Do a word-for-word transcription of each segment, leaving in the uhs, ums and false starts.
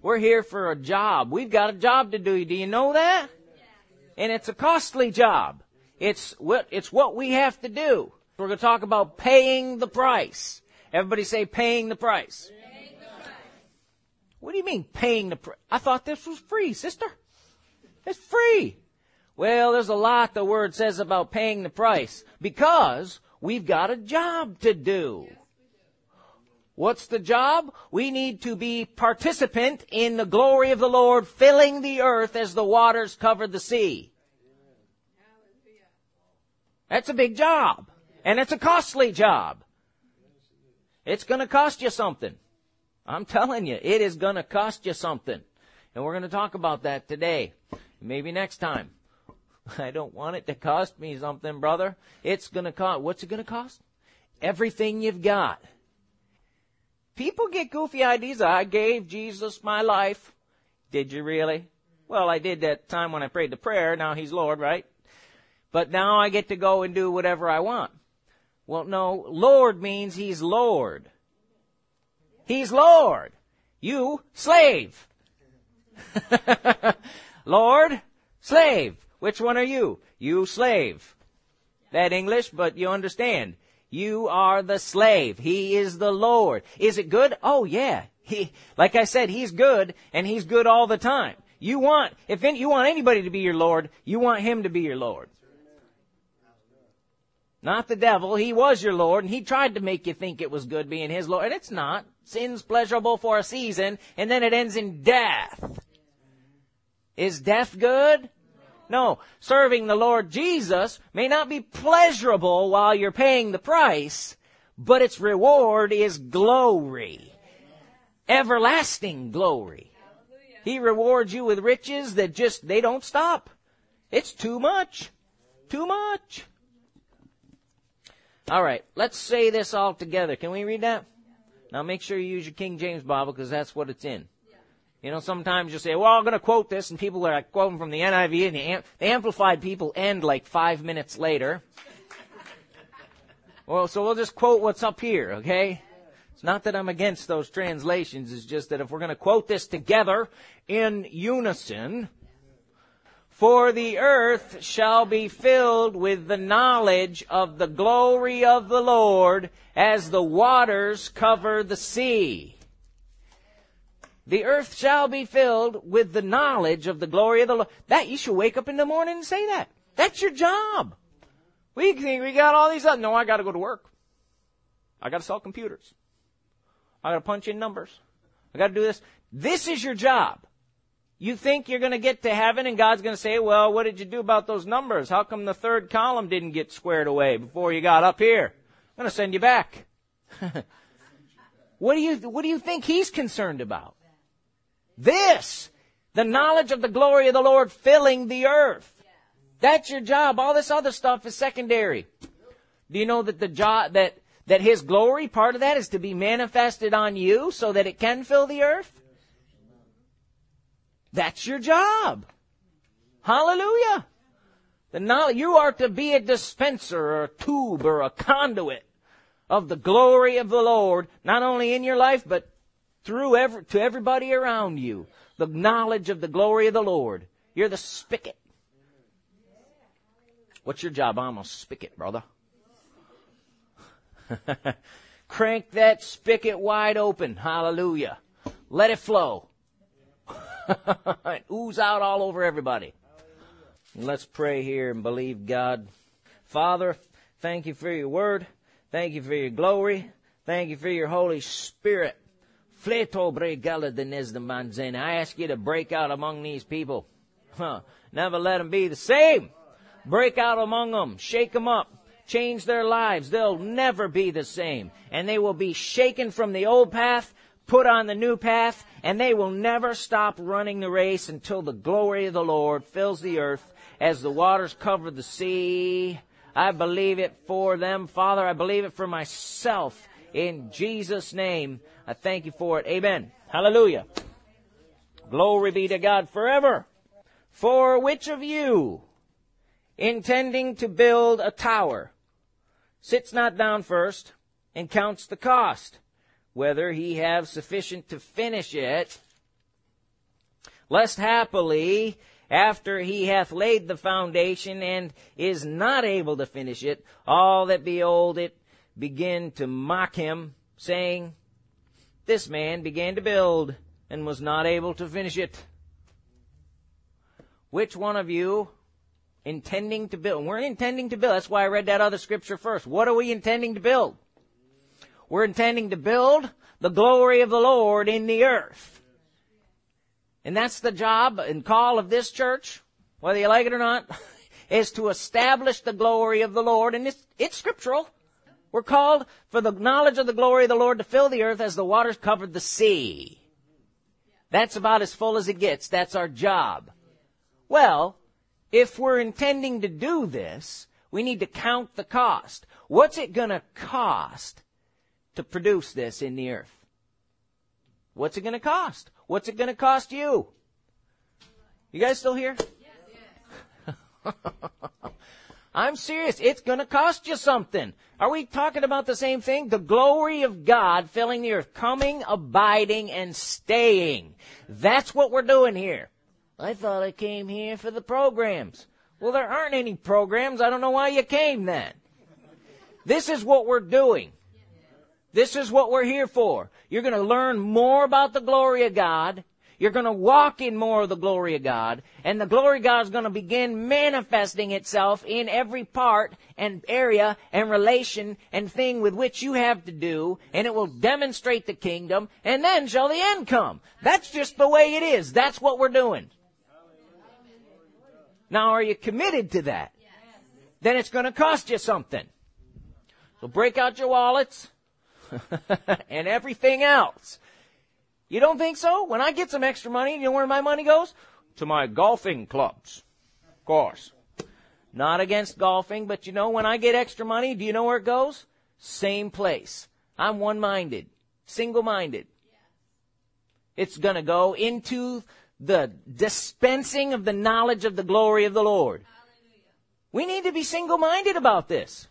We're here for a job. We've got a job to do. Do you know that? And it's a costly job. It's what, it's what we have to do. We're going to talk about paying the price. Everybody say paying the price. Paying the price. What do you mean paying the price? I thought this was free, sister. It's free. Well, there's a lot the Word says about paying the price because we've got a job to do. What's the job? We need to be participant in the glory of the Lord, filling the earth as the waters cover the sea. That's a big job. And it's a costly job. It's going to cost you something. I'm telling you, it is going to cost you something. And we're going to talk about that today. Maybe next time. I don't want it to cost me something, brother. It's going to cost. What's it going to cost? Everything you've got. People get goofy ideas. I gave Jesus my life. Did you really? Well, I did that time when I prayed the prayer. Now he's Lord, right? But now I get to go and do whatever I want. Well, no. Lord means he's Lord. He's Lord. You, slave. Lord, slave. Which one are you? You, slave. That English, but you understand. You are the slave. He is the Lord. Is it good? Oh, yeah. He, like I said, he's good, and he's good all the time. You want, if any, you want anybody to be your Lord, you want him to be your Lord. Not the devil. He was your Lord, and he tried to make you think it was good being his Lord, and it's not. Sin's pleasurable for a season, and then it ends in death. Is death good? No. Serving the Lord Jesus may not be pleasurable while you're paying the price, but its reward is glory. Everlasting glory. He rewards you with riches that just, they don't stop. It's too much. Too much. All right, let's say this all together. Can we read that? Now make sure you use your King James Bible because that's what it's in. You know, sometimes you say, well, I'm going to quote this, and people are like quoting from the N I V, and the, am- the Amplified people end like five minutes later. Well, so we'll just quote what's up here, okay? It's not that I'm against those translations. It's just that if we're going to quote this together in unison, for the earth shall be filled with the knowledge of the glory of the Lord as the waters cover the sea. The earth shall be filled with the knowledge of the glory of the Lord. That, you should wake up in the morning and say that. That's your job. We think we got all these other. No, I got to go to work. I got to sell computers. I got to punch in numbers. I got to do this. This is your job. You think you're going to get to heaven and God's going to say, well, what did you do about those numbers? How come the third column didn't get squared away before you got up here? I'm going to send you back. What do you, what do you think he's concerned about? This, the knowledge of the glory of the Lord filling the earth. That's your job. All this other stuff is secondary. Do you know that the job, that, that his glory, part of that is to be manifested on you so that it can fill the earth? That's your job. Hallelujah. The knowledge, you are to be a dispenser or a tube or a conduit of the glory of the Lord, not only in your life, but through every, to everybody around you. The knowledge of the glory of the Lord. You're the spigot. What's your job? I'm a spigot, brother. Crank that spigot wide open. Hallelujah. Let it flow. Ooze out all over everybody. Let's pray here and believe God. Father, thank you for your word. Thank you for your glory. Thank you for your Holy Spirit. I ask you to break out among these people. Huh. Never let them be the same. Break out among them. Shake them up. Change their lives. They'll never be the same. And they will be shaken from the old path, put on the new path, and they will never stop running the race until the glory of the Lord fills the earth as the waters cover the sea. I believe it for them, Father. I believe it for myself. In Jesus' name, I thank you for it. Amen. Hallelujah. Glory be to God forever. For which of you, intending to build a tower, sits not down first and counts the cost, whether he have sufficient to finish it? Lest happily, after he hath laid the foundation and is not able to finish it, all that behold it begin to mock him, saying, This man began to build and was not able to finish it. Which one of you intending to build? We're intending to build. That's why I read that other scripture first. What are we intending to build? We're intending to build the glory of the Lord in the earth. And that's the job and call of this church, whether you like it or not, is to establish the glory of the Lord. And it's, it's scriptural. We're called for the knowledge of the glory of the Lord to fill the earth as the waters covered the sea. That's about as full as it gets. That's our job. Well, if we're intending to do this, we need to count the cost. What's it going to cost to produce this in the earth? What's it going to cost? What's it going to cost you? You guys still here? Yes. I'm serious. It's going to cost you something. Are we talking about the same thing? The glory of God filling the earth, coming, abiding, and staying. That's what we're doing here. I thought I came here for the programs. Well, there aren't any programs. I don't know why you came then. This is what we're doing. This is what we're here for. You're going to learn more about the glory of God. You're going to walk in more of the glory of God. And the glory of God is going to begin manifesting itself in every part and area and relation and thing with which you have to do. And it will demonstrate the kingdom. And then shall the end come. That's just the way it is. That's what we're doing. Now, are you committed to that? Then it's going to cost you something. So break out your wallets. And everything else. You don't think so? When I get some extra money, you know where my money goes? To my golfing clubs. Of course. Not against golfing, but you know, when I get extra money, do you know where it goes? Same place. I'm one-minded. Single-minded. It's going to go into the dispensing of the knowledge of the glory of the Lord. We need to be single-minded about this.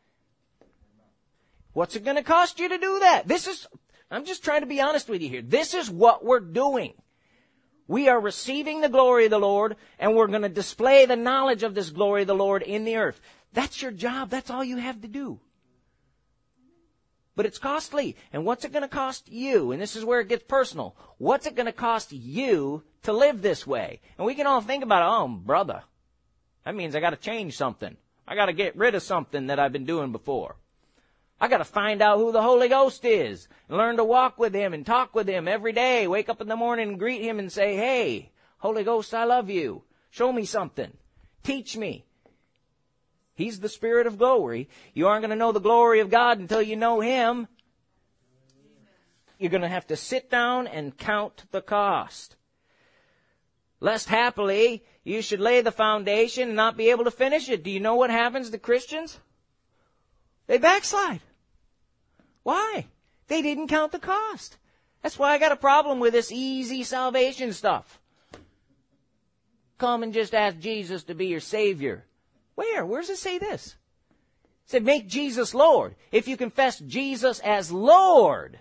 What's it going to cost you to do that? This is, I'm just trying to be honest with you here. This is what we're doing. We are receiving the glory of the Lord, and we're going to display the knowledge of this glory of the Lord in the earth. That's your job. That's all you have to do. But it's costly. And what's it going to cost you? And this is where it gets personal. What's it going to cost you to live this way? And we can all think about, oh, brother, that means I got to change something. I got to get rid of something that I've been doing before. I got to find out who the Holy Ghost is and learn to walk with Him and talk with Him every day. Wake up in the morning and greet Him and say, hey, Holy Ghost, I love you. Show me something. Teach me. He's the Spirit of glory. You aren't going to know the glory of God until you know Him. You're going to have to sit down and count the cost. Lest happily you should lay the foundation and not be able to finish it. Do you know what happens to Christians? They backslide. Why? They didn't count the cost. That's why I got a problem with this easy salvation stuff. Come and just ask Jesus to be your Savior. Where? Where does it say this? It said, make Jesus Lord. If you confess Jesus as Lord.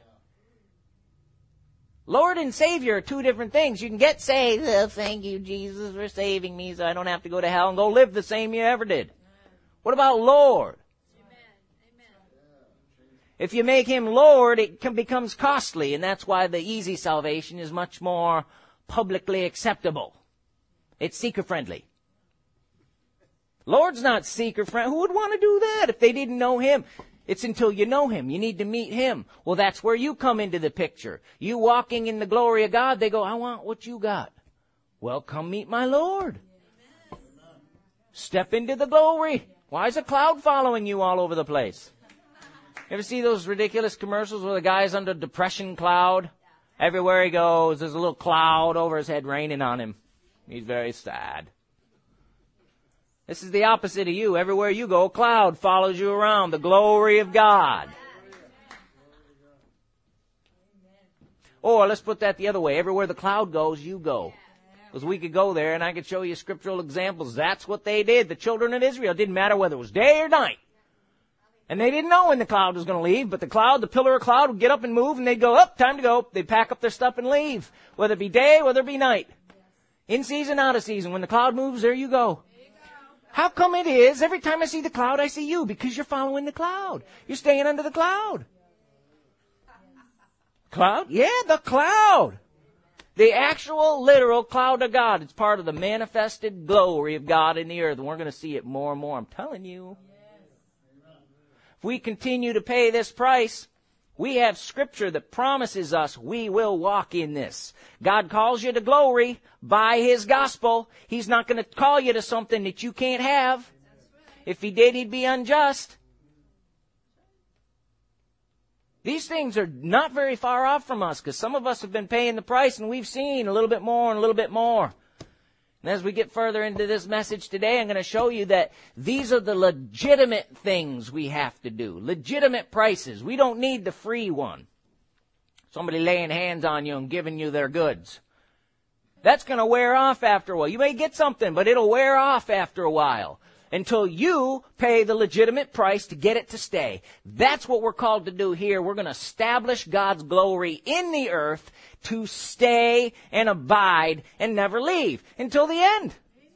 Lord and Savior are two different things. You can get saved. Oh, thank you, Jesus, for saving me so I don't have to go to hell and go live the same you ever did. What about Lord? If you make Him Lord, it can, becomes costly, and that's why the easy salvation is much more publicly acceptable. It's seeker-friendly. Lord's not seeker-friendly. Who would want to do that if they didn't know Him? It's until you know Him. You need to meet Him. Well, that's where you come into the picture. You walking in the glory of God, they go, I want what you got. Well, come meet my Lord. Step into the glory. Why is a cloud following you all over the place? Ever see those ridiculous commercials where the guy's under depression cloud? Everywhere he goes, there's a little cloud over his head raining on him. He's very sad. This is the opposite of you. Everywhere you go, a cloud follows you around. The glory of God. Or let's put that the other way. Everywhere the cloud goes, you go. Because we could go there and I could show you scriptural examples. That's what they did. The children of Israel. It didn't matter whether it was day or night. And they didn't know when the cloud was going to leave, but the cloud, the pillar of cloud would get up and move, and they'd go, up, time to go. They'd pack up their stuff and leave, whether it be day, whether it be night. In season, out of season. When the cloud moves, there you go. How come it is every time I see the cloud, I see you? Because you're following the cloud. You're staying under the cloud. Cloud? Yeah, the cloud. The actual, literal cloud of God. It's part of the manifested glory of God in the earth. And we're going to see it more and more. I'm telling you. If we continue to pay this price, we have Scripture that promises us we will walk in this. God calls you to glory by His gospel. He's not going to call you to something that you can't have. If He did, He'd be unjust. These things are not very far off from us, because some of us have been paying the price and we've seen a little bit more and a little bit more. And as we get further into this message today, I'm going to show you that these are the legitimate things we have to do. Legitimate prices. We don't need the free one. Somebody laying hands on you and giving you their goods. That's going to wear off after a while. You may get something, but it'll wear off after a while. Until you pay the legitimate price to get it to stay. That's what we're called to do here. We're going to establish God's glory in the earth to stay and abide and never leave until the end.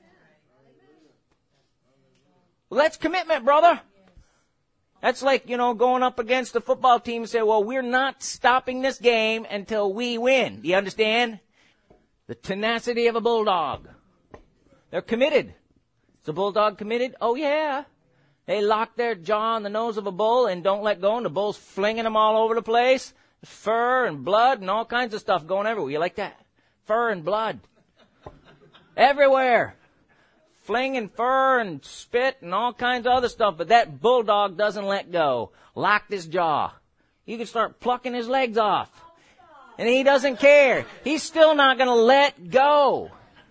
Well, that's commitment, brother. That's like, you know, going up against the football team and say, well, we're not stopping this game until we win. Do you understand? The tenacity of a bulldog. They're committed. Is a bulldog committed? Oh, yeah. They lock their jaw on the nose of a bull and don't let go, and the bull's flinging them all over the place. There's fur and blood and all kinds of stuff going everywhere. You like that? Fur and blood. Everywhere. Flinging fur and spit and all kinds of other stuff, but that bulldog doesn't let go. Locked his jaw. You can start plucking his legs off. And he doesn't care. He's still not going to let go.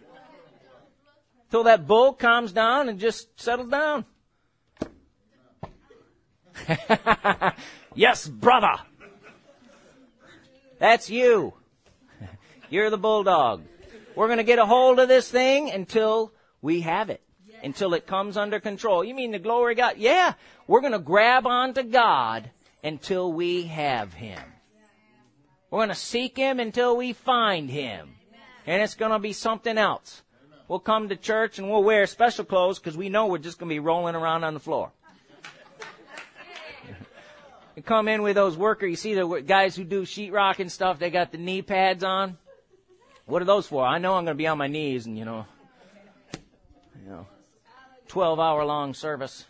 Till that bull calms down and just settles down. Yes, brother. That's you. You're the bulldog. We're going to get a hold of this thing until we have it. Until it comes under control. You mean the glory of God? Yeah. We're going to grab onto God until we have Him. We're going to seek Him until we find Him. And it's going to be something else. We'll come to church and we'll wear special clothes because we know we're just going to be rolling around on the floor. You come in with those workers, you see the guys who do sheetrock and stuff, they got the knee pads on. What are those for? I know I'm going to be on my knees and, you know, you know, twelve hour long service.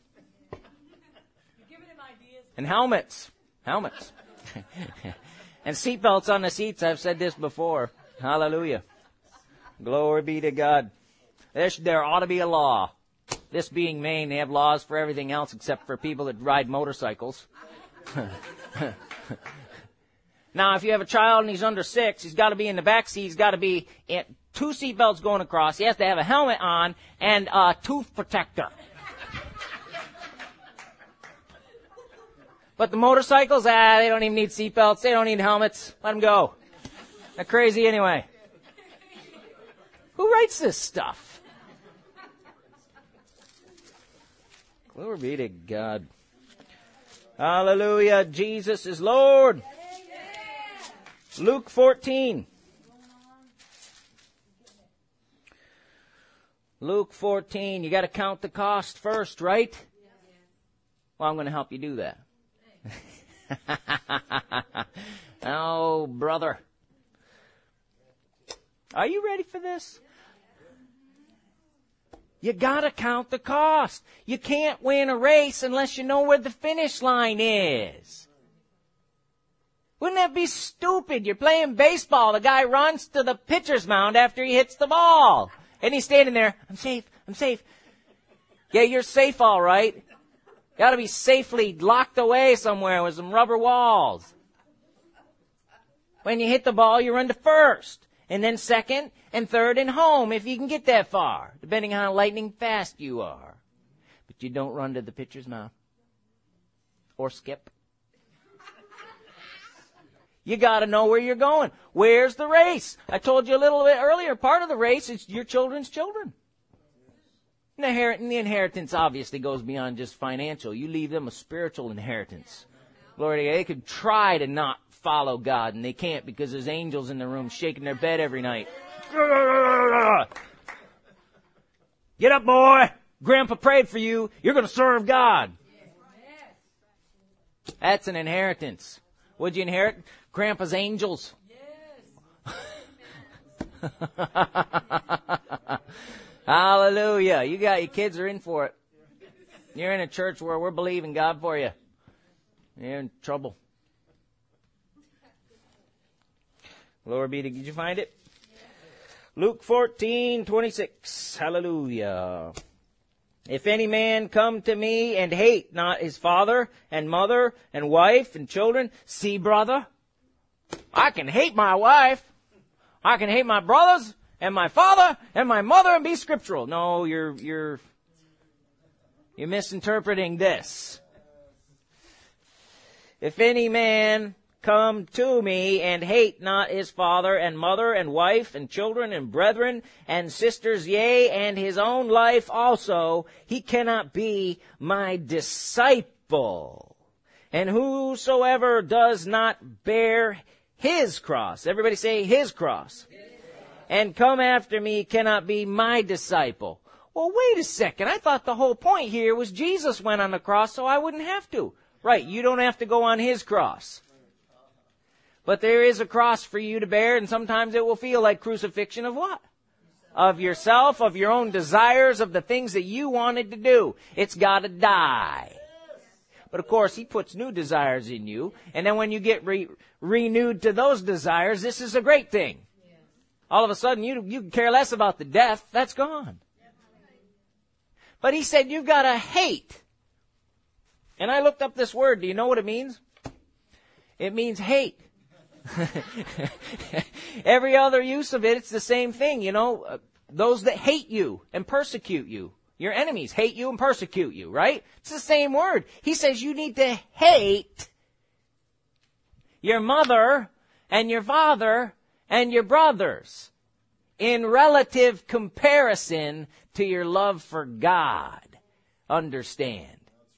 And helmets. Helmets. And seatbelts on the seats. I've said this before. Hallelujah. Glory be to God. There, there ought to be a law. This being Maine, they have laws for everything else except for people that ride motorcycles. Now, if you have a child and he's under six, he's got to be in the back seat. He's got to be in two seat belts going across. He has to have a helmet on and a tooth protector. But the motorcycles, ah, they don't even need seat belts. They don't need helmets. Let them go. They're crazy anyway. Who writes this stuff? Glory be to God. Hallelujah. Jesus is Lord. Luke fourteen. Luke fourteen. You got to count the cost first, right? Well, I'm going to help you do that. Oh, brother. Are you ready for this? You gotta count the cost. You can't win a race unless you know where the finish line is. Wouldn't that be stupid? You're playing baseball. The guy runs to the pitcher's mound after he hits the ball. And he's standing there. I'm safe. I'm safe. Yeah, you're safe all right. Gotta be safely locked away somewhere with some rubber walls. When you hit the ball, you run to first. And then second and third and home if you can get that far, depending on how lightning fast you are. But you don't run to the pitcher's mound. Or skip. You got to know where you're going. Where's the race? I told you a little bit earlier, part of the race is your children's children. And the inheritance obviously goes beyond just financial. You leave them a spiritual inheritance. Glory to God. They could try to not follow God, and they can't because there's angels in the room shaking their bed every night. Get up, boy. Grandpa prayed for you. You're going to serve God. That's an inheritance. What'd you inherit? Grandpa's angels. Hallelujah. You got your kids are in for it. You're in a church where we're believing God for you. You're in trouble. Glory be to, did you find it? Luke fourteen twenty-six. Hallelujah. If any man come to me and hate not his father and mother and wife and children, see, brother, I can hate my wife. I can hate my brothers and my father and my mother and be scriptural. No, you're, you're, you're misinterpreting this. If any man come to me and hate not his father and mother and wife and children and brethren and sisters, yea, and his own life also, he cannot be my disciple. And whosoever does not bear his cross, everybody say his cross, and come after me cannot be my disciple. Well, wait a second. I thought the whole point here was Jesus went on the cross so I wouldn't have to. Right, you don't have to go on his cross. But there is a cross for you to bear, and sometimes it will feel like crucifixion of what? Of yourself, of your own desires, of the things that you wanted to do. It's got to die. But of course, he puts new desires in you, and then when you get re- renewed to those desires, this is a great thing. All of a sudden, you, you care less about the death. That's gone. But he said, you've got to hate. And I looked up this word. Do you know what it means? It means hate. Every other use of it, it's the same thing, you know. Uh, those that hate you and persecute you. Your enemies hate you and persecute you, right? It's the same word. He says you need to hate your mother and your father and your brothers in relative comparison to your love for God. Understand.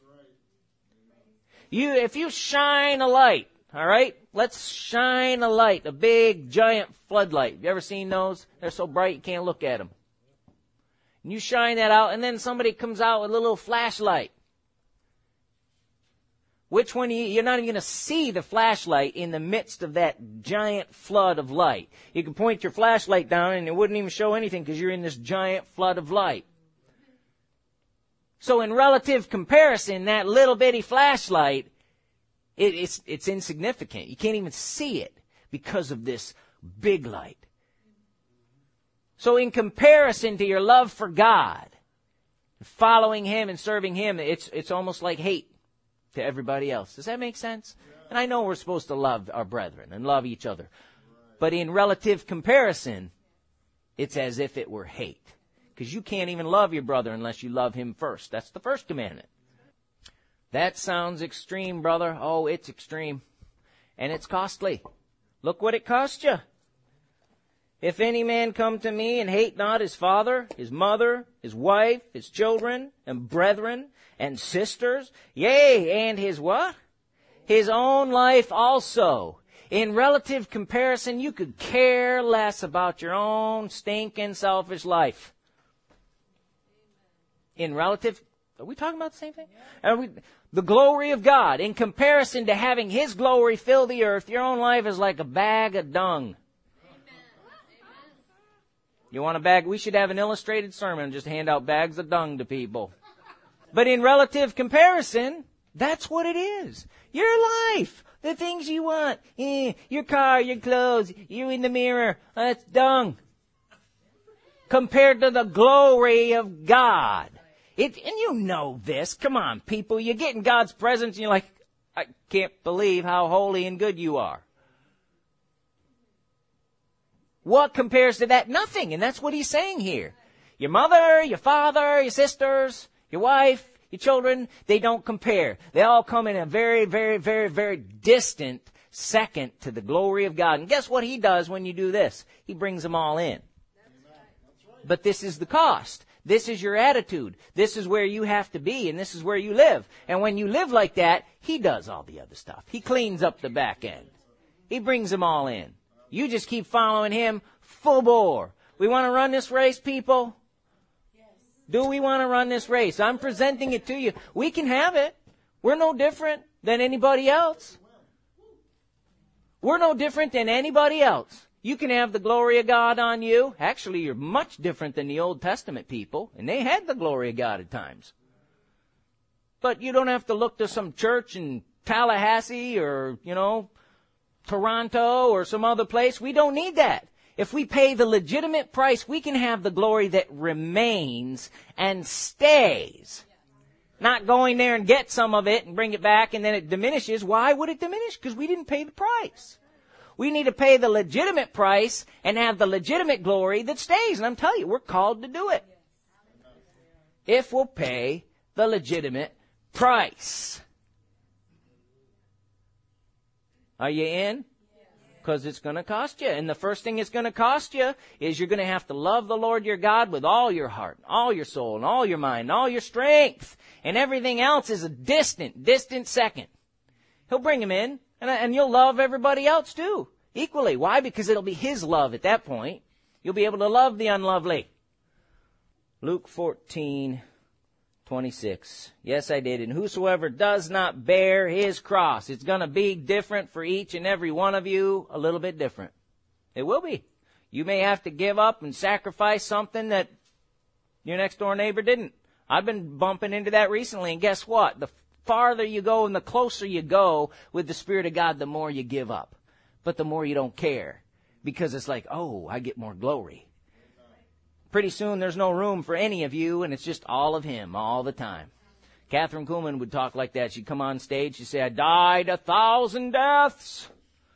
You, if you shine a light, all right? Let's shine a light, a big, giant floodlight. You ever seen those? They're so bright you can't look at them. And you shine that out, and then somebody comes out with a little flashlight. Which one, you, you're not even going to see the flashlight in the midst of that giant flood of light. You can point your flashlight down, and it wouldn't even show anything because you're in this giant flood of light. So in relative comparison, that little bitty flashlight, It, it's, it's insignificant. You can't even see it because of this big light. So in comparison to your love for God, following him and serving him, it's, it's almost like hate to everybody else. Does that make sense? And I know we're supposed to love our brethren and love each other. But in relative comparison, it's as if it were hate. Because you can't even love your brother unless you love him first. That's the first commandment. That sounds extreme, brother. Oh, it's extreme. And it's costly. Look what it cost you. If any man come to me and hate not his father, his mother, his wife, his children, and brethren, and sisters, yea, and his what? His own life also. In relative comparison, you could care less about your own stinking selfish life. In relative, are we talking about the same thing? Are we, the glory of God, in comparison to having his glory fill the earth, your own life is like a bag of dung. You want a bag? We should have an illustrated sermon, just hand out bags of dung to people. But in relative comparison, that's what it is. Your life, the things you want, eh, your car, your clothes, you in the mirror, that's dung. Compared to the glory of God. It, and you know this. Come on, people. You get in God's presence and you're like, I can't believe how holy and good you are. What compares to that? Nothing. And that's what he's saying here. Your mother, your father, your sisters, your wife, your children, they don't compare. They all come in a very, very, very, very distant second to the glory of God. And guess what he does when you do this? He brings them all in. But this is the cost. This is your attitude. This is where you have to be, and this is where you live. And when you live like that, he does all the other stuff. He cleans up the back end. He brings them all in. You just keep following him full bore. We want to run this race, people? Yes. Do we want to run this race? I'm presenting it to you. We can have it. We're no different than anybody else. We're no different than anybody else. You can have the glory of God on you. Actually, you're much different than the Old Testament people, and they had the glory of God at times. But you don't have to look to some church in Tallahassee or, you know, Toronto or some other place. We don't need that. If we pay the legitimate price, we can have the glory that remains and stays. Not going there and get some of it and bring it back and then it diminishes. Why would it diminish? Because we didn't pay the price. We need to pay the legitimate price and have the legitimate glory that stays. And I'm telling you, we're called to do it. If we'll pay the legitimate price. Are you in? Because it's going to cost you. And the first thing it's going to cost you is you're going to have to love the Lord your God with all your heart, all your soul, and all your mind, and all your strength. And everything else is a distant, distant second. He'll bring him in, and, and you'll love everybody else too, equally. Why? Because it'll be his love at that point. You'll be able to love the unlovely. Luke fourteen twenty-six. Yes, I did. And whosoever does not bear his cross. It's going to be different for each and every one of you, a little bit different. It will be. You may have to give up and sacrifice something that your next door neighbor didn't. I've been bumping into that recently, and guess what? The farther you go and the closer you go with the Spirit of God, the more you give up. But the more you don't care. Because it's like, oh, I get more glory. Pretty soon there's no room for any of you, and it's just all of him all the time. Catherine Kuhlman would talk like that. She'd come on stage. She'd say, I died a thousand deaths.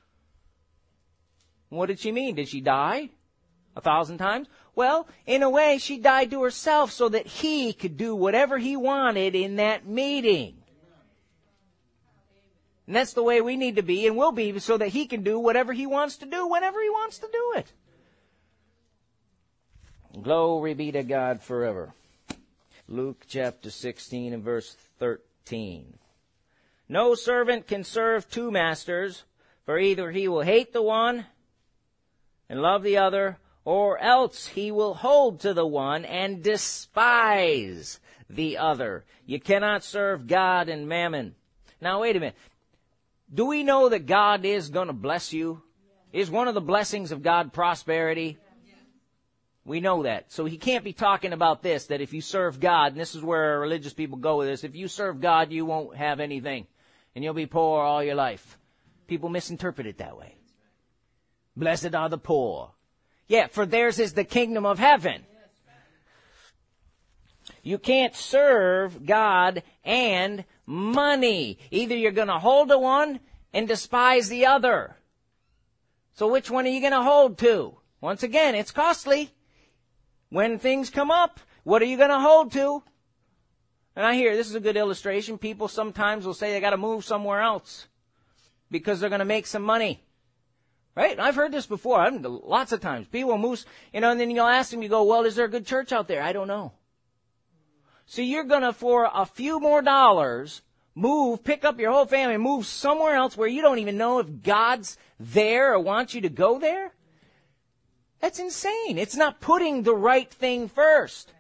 What did she mean? Did she die a thousand times? Well, in a way, she died to herself so that he could do whatever he wanted in that meeting. And that's the way we need to be and will be, so that he can do whatever he wants to do whenever he wants to do it. Glory be to God forever. Luke chapter sixteen and verse thirteen. No servant can serve two masters, for either he will hate the one and love the other, or else he will hold to the one and despise the other. You cannot serve God and mammon. Now wait a minute. Do we know that God is going to bless you? Is one of the blessings of God prosperity? We know that. So he can't be talking about this, that if you serve God, and this is where religious people go with this, if you serve God, you won't have anything, and you'll be poor all your life. People misinterpret it that way. Blessed are the poor. Yeah, for theirs is the kingdom of heaven. You can't serve God and money. Either you're going to hold to one and despise the other. So which one are you going to hold to? Once again, it's costly. When things come up, what are you going to hold to? And I hear, this is a good illustration, people sometimes will say they got to move somewhere else because they're going to make some money. Right? I've heard this before. I've, lots of times. People will move, you know, and then you'll ask them, you go, well, is there a good church out there? I don't know. So you're going to, for a few more dollars, move, pick up your whole family, and move somewhere else where you don't even know if God's there or wants you to go there? That's insane. It's not putting the right thing first.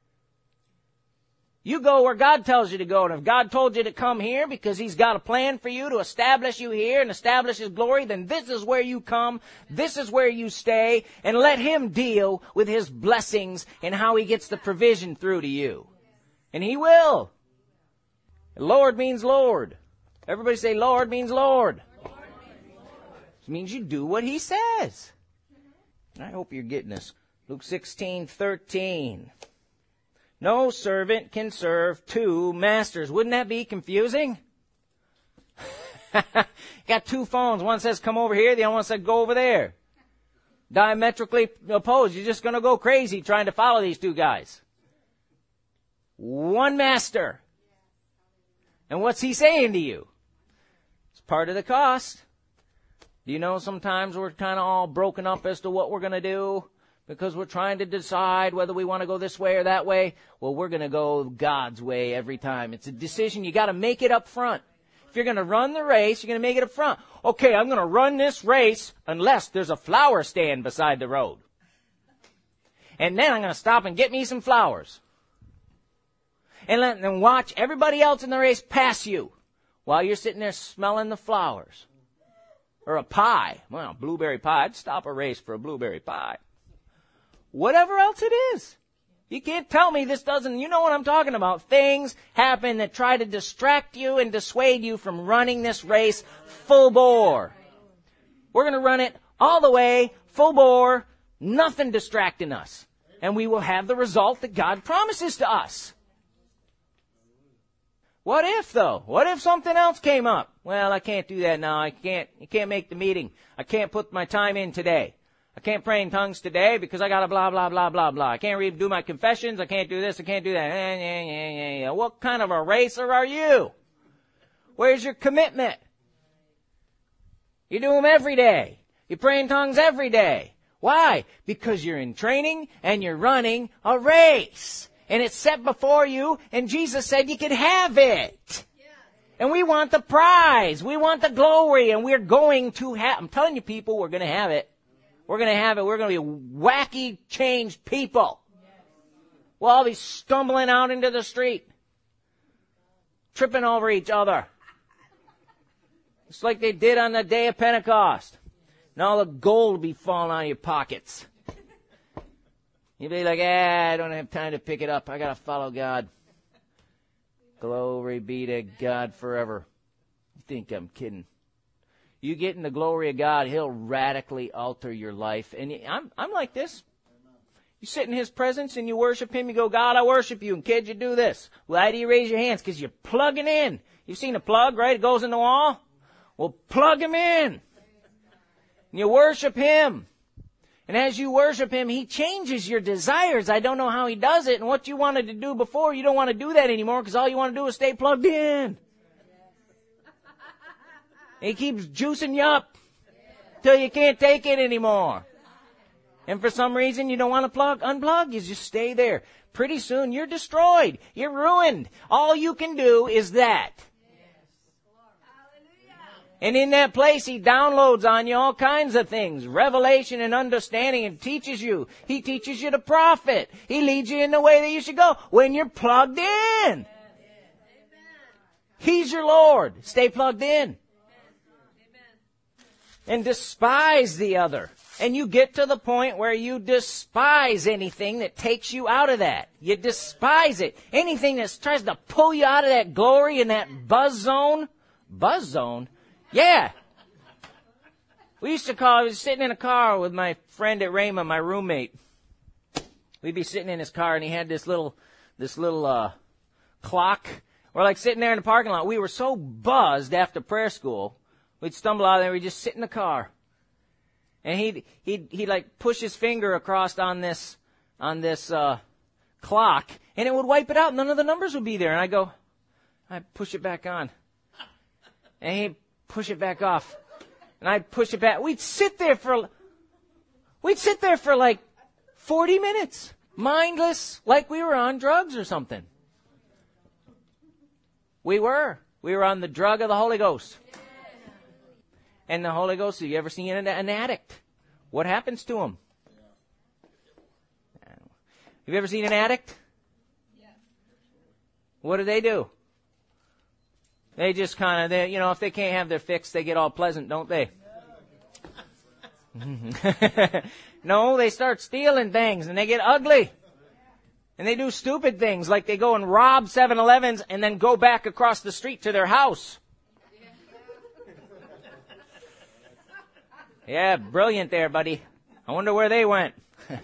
You go where God tells you to go, and if God told you to come here because he's got a plan for you to establish you here and establish his glory, then this is where you come, this is where you stay, and let him deal with his blessings and how he gets the provision through to you. And he will. Lord means Lord. Everybody say Lord means Lord. Lord means Lord. It means you do what he says. I hope you're getting this. Luke sixteen thirteen. No servant can serve two masters. Wouldn't that be confusing? Got two phones. One says come over here. The other one says go over there. Diametrically opposed. You're just going to go crazy trying to follow these two guys. One master. And what's he saying to you? It's part of the cost. Do you know sometimes we're kind of all broken up as to what we're going to do because we're trying to decide whether we want to go this way or that way? Well, we're going to go God's way every time. It's a decision. You got to make it up front. If you're going to run the race, you're going to make it up front. Okay, I'm going to run this race unless there's a flower stand beside the road. And then I'm going to stop and get me some flowers. and let them watch everybody else in the race pass you while you're sitting there smelling the flowers. Or a pie. Well, blueberry pie. I'd stop a race for a blueberry pie. Whatever else it is. You can't tell me this doesn't, you know what I'm talking about. Things happen that try to distract you and dissuade you from running this race full bore. We're going to run it all the way, full bore, nothing distracting us. And we will have the result that God promises to us. What if, though? What if something else came up? Well, I can't do that now. I can't, I can't make the meeting. I can't put my time in today. I can't pray in tongues today because I got to blah, blah, blah, blah, blah. I can't read, do my confessions. I can't do this. I can't do that. What kind of a racer are you? Where's your commitment? You do them every day. You pray in tongues every day. Why? Because you're in training and you're running a race. And it's set before you, and Jesus said you could have it. And we want the prize. We want the glory, and we're going to have, I'm telling you people, we're going to have it. We're going to have it. We're going to be wacky, changed people. We'll all be stumbling out into the street, tripping over each other. It's like they did on the day of Pentecost. And all the gold will be falling out of your pockets. You'll be like, ah, I don't have time to pick it up. I got to follow God. Glory be to God forever. You think I'm kidding. You get in the glory of God, He'll radically alter your life. And I'm, I'm like this. You sit in His presence and you worship Him. You go, God, I worship you. And kids, you do this. Why do you raise your hands? Because you're plugging in. You've seen a plug, right? It goes in the wall. Well, plug Him in. And you worship Him. And as you worship Him, He changes your desires. I don't know how He does it. And what you wanted to do before, you don't want to do that anymore because all you want to do is stay plugged in. He keeps juicing you up till you can't take it anymore. And for some reason you don't want to plug, unplug, you just stay there. Pretty soon you're destroyed. You're ruined. All you can do is that. And in that place, He downloads on you all kinds of things. Revelation and understanding, and teaches you. He teaches you to profit. He leads you in the way that you should go when you're plugged in. He's your Lord. Stay plugged in. And despise the other. And you get to the point where you despise anything that takes you out of that. You despise it. Anything that tries to pull you out of that glory and that buzz zone. Buzz zone? Yeah. We used to call, I was sitting in a car with my friend at Rhema, my roommate. We'd be sitting in his car and he had this little, this little, uh, clock. We're like sitting there in the parking lot. We were so buzzed after prayer school. We'd stumble out there, we'd just sit in the car. And he'd, he'd, he'd like push his finger across on this, on this, uh, clock, and it would wipe it out. None of the numbers would be there. And I go, I'd push it back on. And he'd push it back off. And I'd push it back. We'd sit there for, we'd sit there for like forty minutes. Mindless, like we were on drugs or something. We were. We were on the drug of the Holy Ghost. And the Holy Ghost, have you ever seen an, an addict? What happens to him? Have you ever seen an addict? Yeah. What do they do? They just kind of, they, you know, if they can't have their fix, they get all pleasant, don't they? No, they start stealing things and they get ugly. And they do stupid things like they go and rob seven elevens and then go back across the street to their house. Yeah, brilliant there, buddy. I wonder where they went.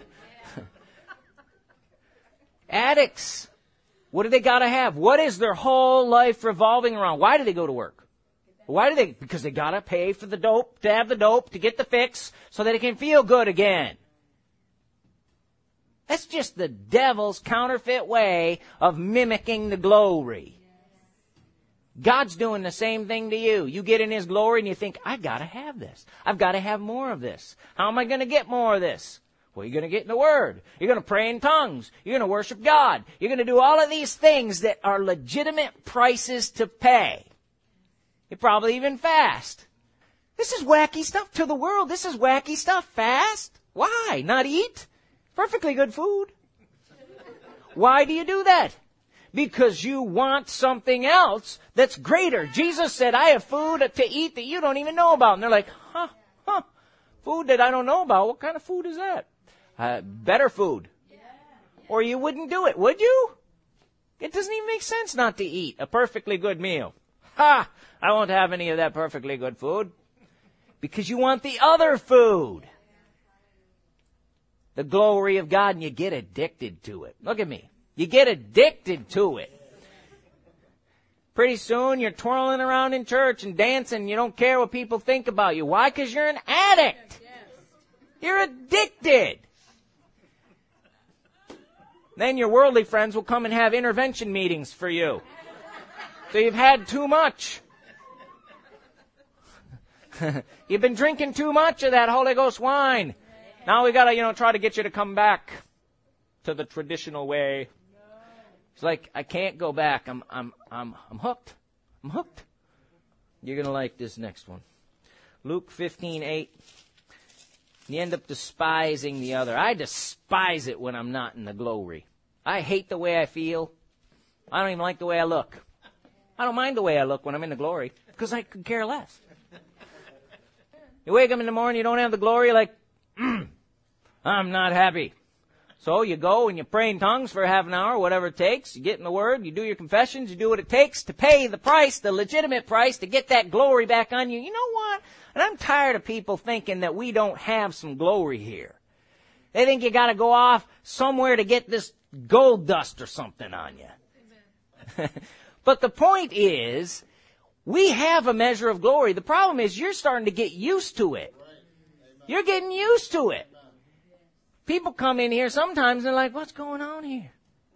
Addicts. What do they got to have? What is their whole life revolving around? Why do they go to work? Why do they? Because they got to pay for the dope, to have the dope, to get the fix, so that it can feel good again. That's just the devil's counterfeit way of mimicking the glory. God's doing the same thing to you. You get in His glory and you think, I got to have this. I've got to have more of this. How am I going to get more of this? Well, you're going to get in the Word. You're going to pray in tongues. You're going to worship God. You're going to do all of these things that are legitimate prices to pay. You probably even fast. This is wacky stuff to the world. This is wacky stuff. Fast? Why? Not eat? Perfectly good food. Why do you do that? because you want something else that's greater. Jesus said, I have food to eat that you don't even know about. And they're like, huh, huh, food that I don't know about? What kind of food is that? Uh, better food. Or you wouldn't do it, would you? It doesn't even make sense not to eat a perfectly good meal. Ha! I won't have any of that perfectly good food. Because you want the other food. The glory of God, and you get addicted to it. Look at me. You get addicted to it. Pretty soon you're twirling around in church and dancing. You don't care what people think about you. Why? Because you're an addict. You're addicted. Then your worldly friends will come and have intervention meetings for you. So you've had too much. You've been drinking too much of that Holy Ghost wine. Now we gotta, you know, try to get you to come back to the traditional way. It's like, I can't go back. I'm, I'm, I'm, I'm hooked. I'm hooked. You're gonna like this next one. Luke fifteen eight. You end up despising the other. I despise it when I'm not in the glory. I hate the way I feel. I don't even like the way I look. I don't mind the way I look when I'm in the glory, because I could care less. You wake up in the morning, you don't have the glory, you're like, mm, I'm not happy. So you go and you pray in tongues for half an hour, whatever it takes. You get in the Word, you do your confessions, you do what it takes to pay the price, the legitimate price, to get that glory back on you. You know what? And I'm tired of people thinking that we don't have some glory here. They think you got to go off somewhere to get this gold dust or something on you. But the point is, we have a measure of glory. The problem is you're starting to get used to it. You're getting used to it. People come in here sometimes and they're like, what's going on here?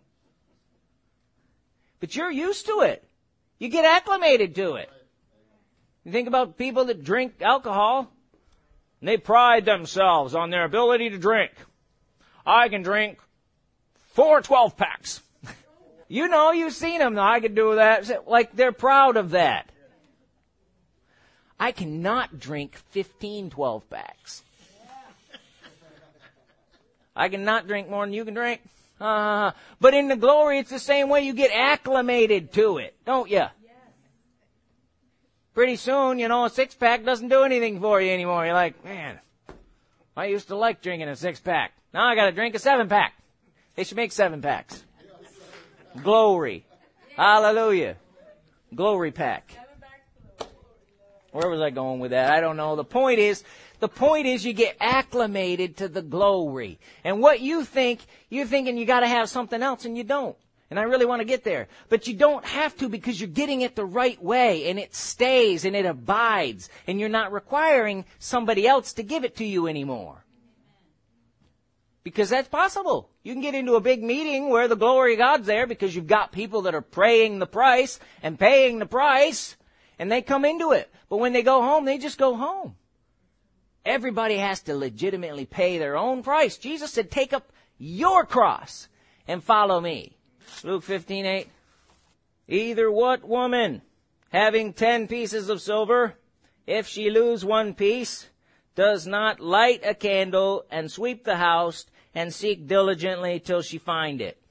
But you're used to it. You get acclimated to it. You think about people that drink alcohol, and they pride themselves on their ability to drink. I can drink four twelve-packs. You know, you've seen them. I can do that. Like, they're proud of that. I cannot drink fifteen twelve-packs. I cannot drink more than you can drink. Uh, but in the glory, it's the same way. You get acclimated to it, don't you? Pretty soon, you know, a six-pack doesn't do anything for you anymore. You're like, man, I used to like drinking a six-pack. Now I got to drink a seven-pack. They should make seven-packs. Glory. Hallelujah. Glory pack. Where was I going with that? I don't know. The point is, the point is you get acclimated to the glory. And what you think, you're thinking you got to have something else, and you don't. And I really want to get there. But you don't have to, because you're getting it the right way, and it stays and it abides, and you're not requiring somebody else to give it to you anymore. Because that's possible. You can get into a big meeting where the glory of God's there because you've got people that are praying the price and paying the price, and they come into it. But when they go home, they just go home. Everybody has to legitimately pay their own price. Jesus said, take up your cross and follow me. Luke fifteen eight. Either what woman, having ten pieces of silver, if she lose one piece, does not light a candle and sweep the house and seek diligently till she find it?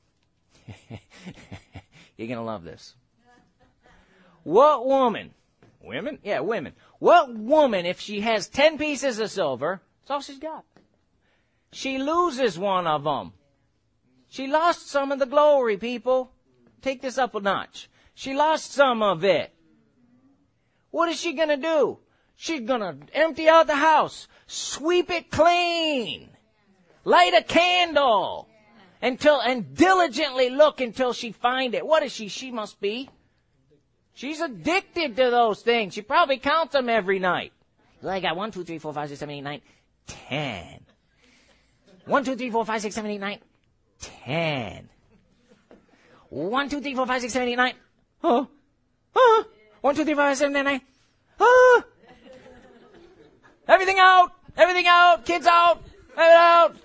You're going to love this. What woman, women? Yeah, women. What woman, if she has ten pieces of silver, that's all she's got, she loses one of them. She lost some of the glory, people. Take this up a notch. She lost some of it. What is she going to do? She's going to empty out the house, sweep it clean, light a candle, until and diligently look until she find it. What is she? She must be. She's addicted to those things. She probably counts them every night. I got one, two, three, four, five, six, seven, eight, nine, ten. One, two, three, four, five, six, seven, eight, nine, ten. One, two, three, four, five, six, seven, eight, nine. Oh, oh. One, two, three, four, five, seven, eight, nine. Oh. Everything out. Everything out. Kids out. Everything out.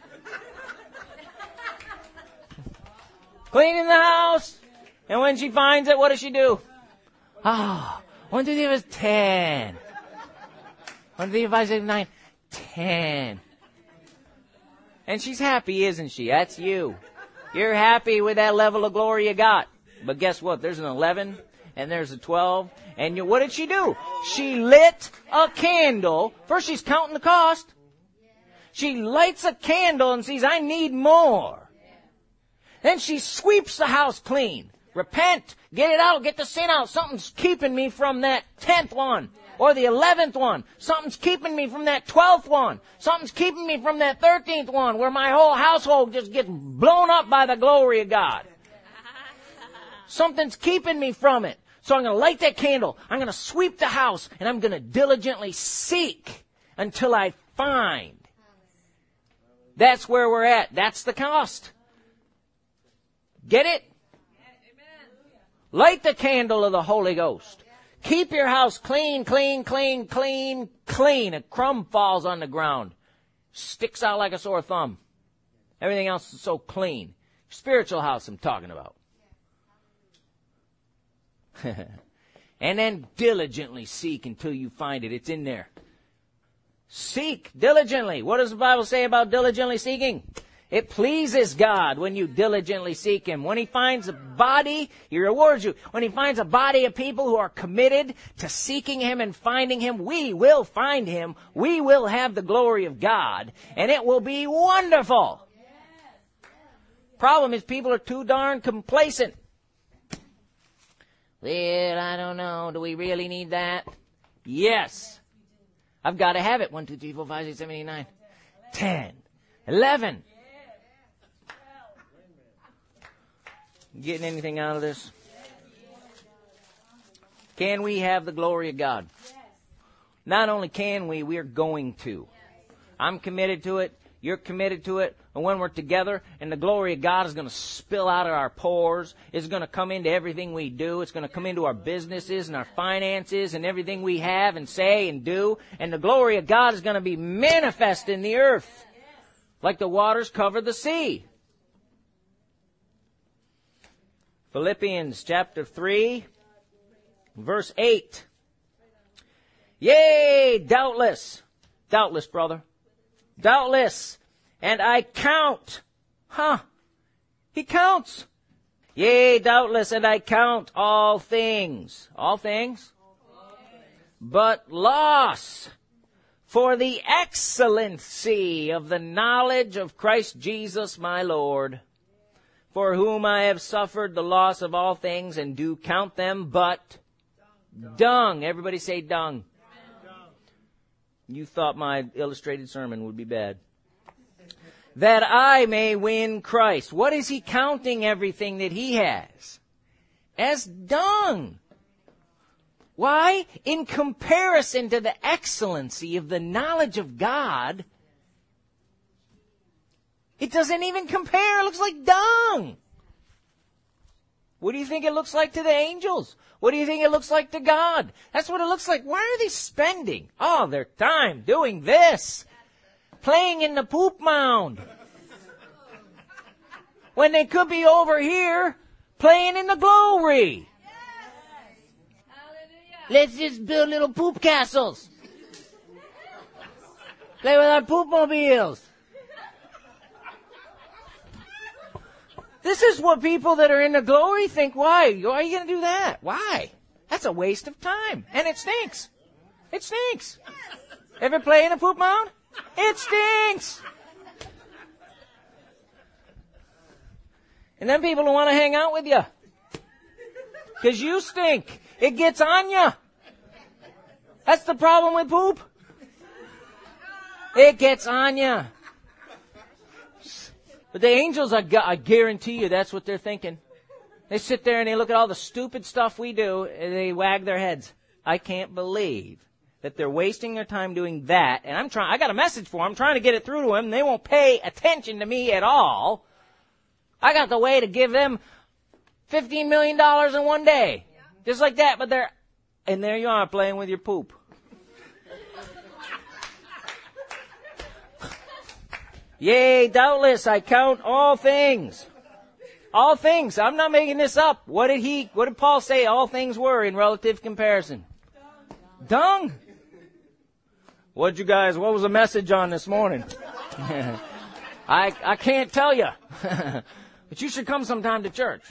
Cleaning the house. And when she finds it, what does she do? Ah, one, two, three, four, ten. One, two, three, four, five, six, nine, ten. And she's happy, isn't she? That's you. You're happy with that level of glory you got. But guess what? There's an eleven and there's a twelve. And you, what did she do? She lit a candle. First she's counting the cost. She lights a candle and sees, I need more. Then she sweeps the house clean. Repent. Get it out. Get the sin out. Something's keeping me from that tenth one. Or the eleventh one. Something's keeping me from that twelfth one. Something's keeping me from that thirteenth one where my whole household just gets blown up by the glory of God. Something's keeping me from it. So I'm going to light that candle. I'm going to sweep the house. And I'm going to diligently seek until I find. That's where we're at. That's the cost. Get it? Light the candle of the Holy Ghost. Keep your house clean, clean, clean, clean, clean. A crumb falls on the ground. Sticks out like a sore thumb. Everything else is so clean. Spiritual house I'm talking about. And then diligently seek until you find it. It's in there. Seek diligently. What does the Bible say about diligently seeking? It pleases God when you diligently seek Him. When He finds a body, He rewards you. When He finds a body of people who are committed to seeking Him and finding Him, we will find Him. We will have the glory of God. And it will be wonderful. Problem is people are too darn complacent. Well, I don't know. Do we really need that? Yes. I've got to have it. One, two, three, four, five, six, seven, eight, nine, ten, eleven. Getting anything out of this? Can we have the glory of God? Not only can we, we're going to. I'm committed to it. You're committed to it. And when we're together, and the glory of God is going to spill out of our pores, it's going to come into everything we do. It's going to come into our businesses and our finances and everything we have and say and do. And the glory of God is going to be manifest in the earth like the waters cover the sea. Philippians chapter three, verse eight. Yea, doubtless, doubtless, brother, doubtless, and I count, huh, he counts. Yea, doubtless, and I count all things, all things, but loss for the excellency of the knowledge of Christ Jesus my Lord, for whom I have suffered the loss of all things, and do count them but dung. dung. Everybody say dung. dung. You thought my illustrated sermon would be bad. That I may win Christ. What is he counting everything that he has? As dung. Why? In comparison to the excellency of the knowledge of God, it doesn't even compare. It looks like dung. What do you think it looks like to the angels? What do you think it looks like to God? That's what it looks like. Why are they spending all their time doing this? Playing in the poop mound. When they could be over here playing in the glory. Let's just build little poop castles. Play with our poop mobiles. This is what people that are in the glory think. Why? Why are you going to do that? Why? That's a waste of time. And it stinks. It stinks. Ever play in a poop mound? It stinks. And then people don't want to hang out with you. Because you stink. It gets on you. That's the problem with poop. It gets on you. But the angels, I, gu- I guarantee you, that's what they're thinking. They sit there and they look at all the stupid stuff we do, and they wag their heads. I can't believe that they're wasting their time doing that. And I'm trying, I got a message for them. I'm trying to get it through to them. And they won't pay attention to me at all. I got the way to give them fifteen million dollars in one day. Just like that. But they're, and there you are playing with your poop. Yea, doubtless, I count all things. All things. I'm not making this up. What did he, what did Paul say all things were in relative comparison? Dung. Dung. What'd you guys, what was the message on this morning? I, I can't tell you. But you should come sometime to church.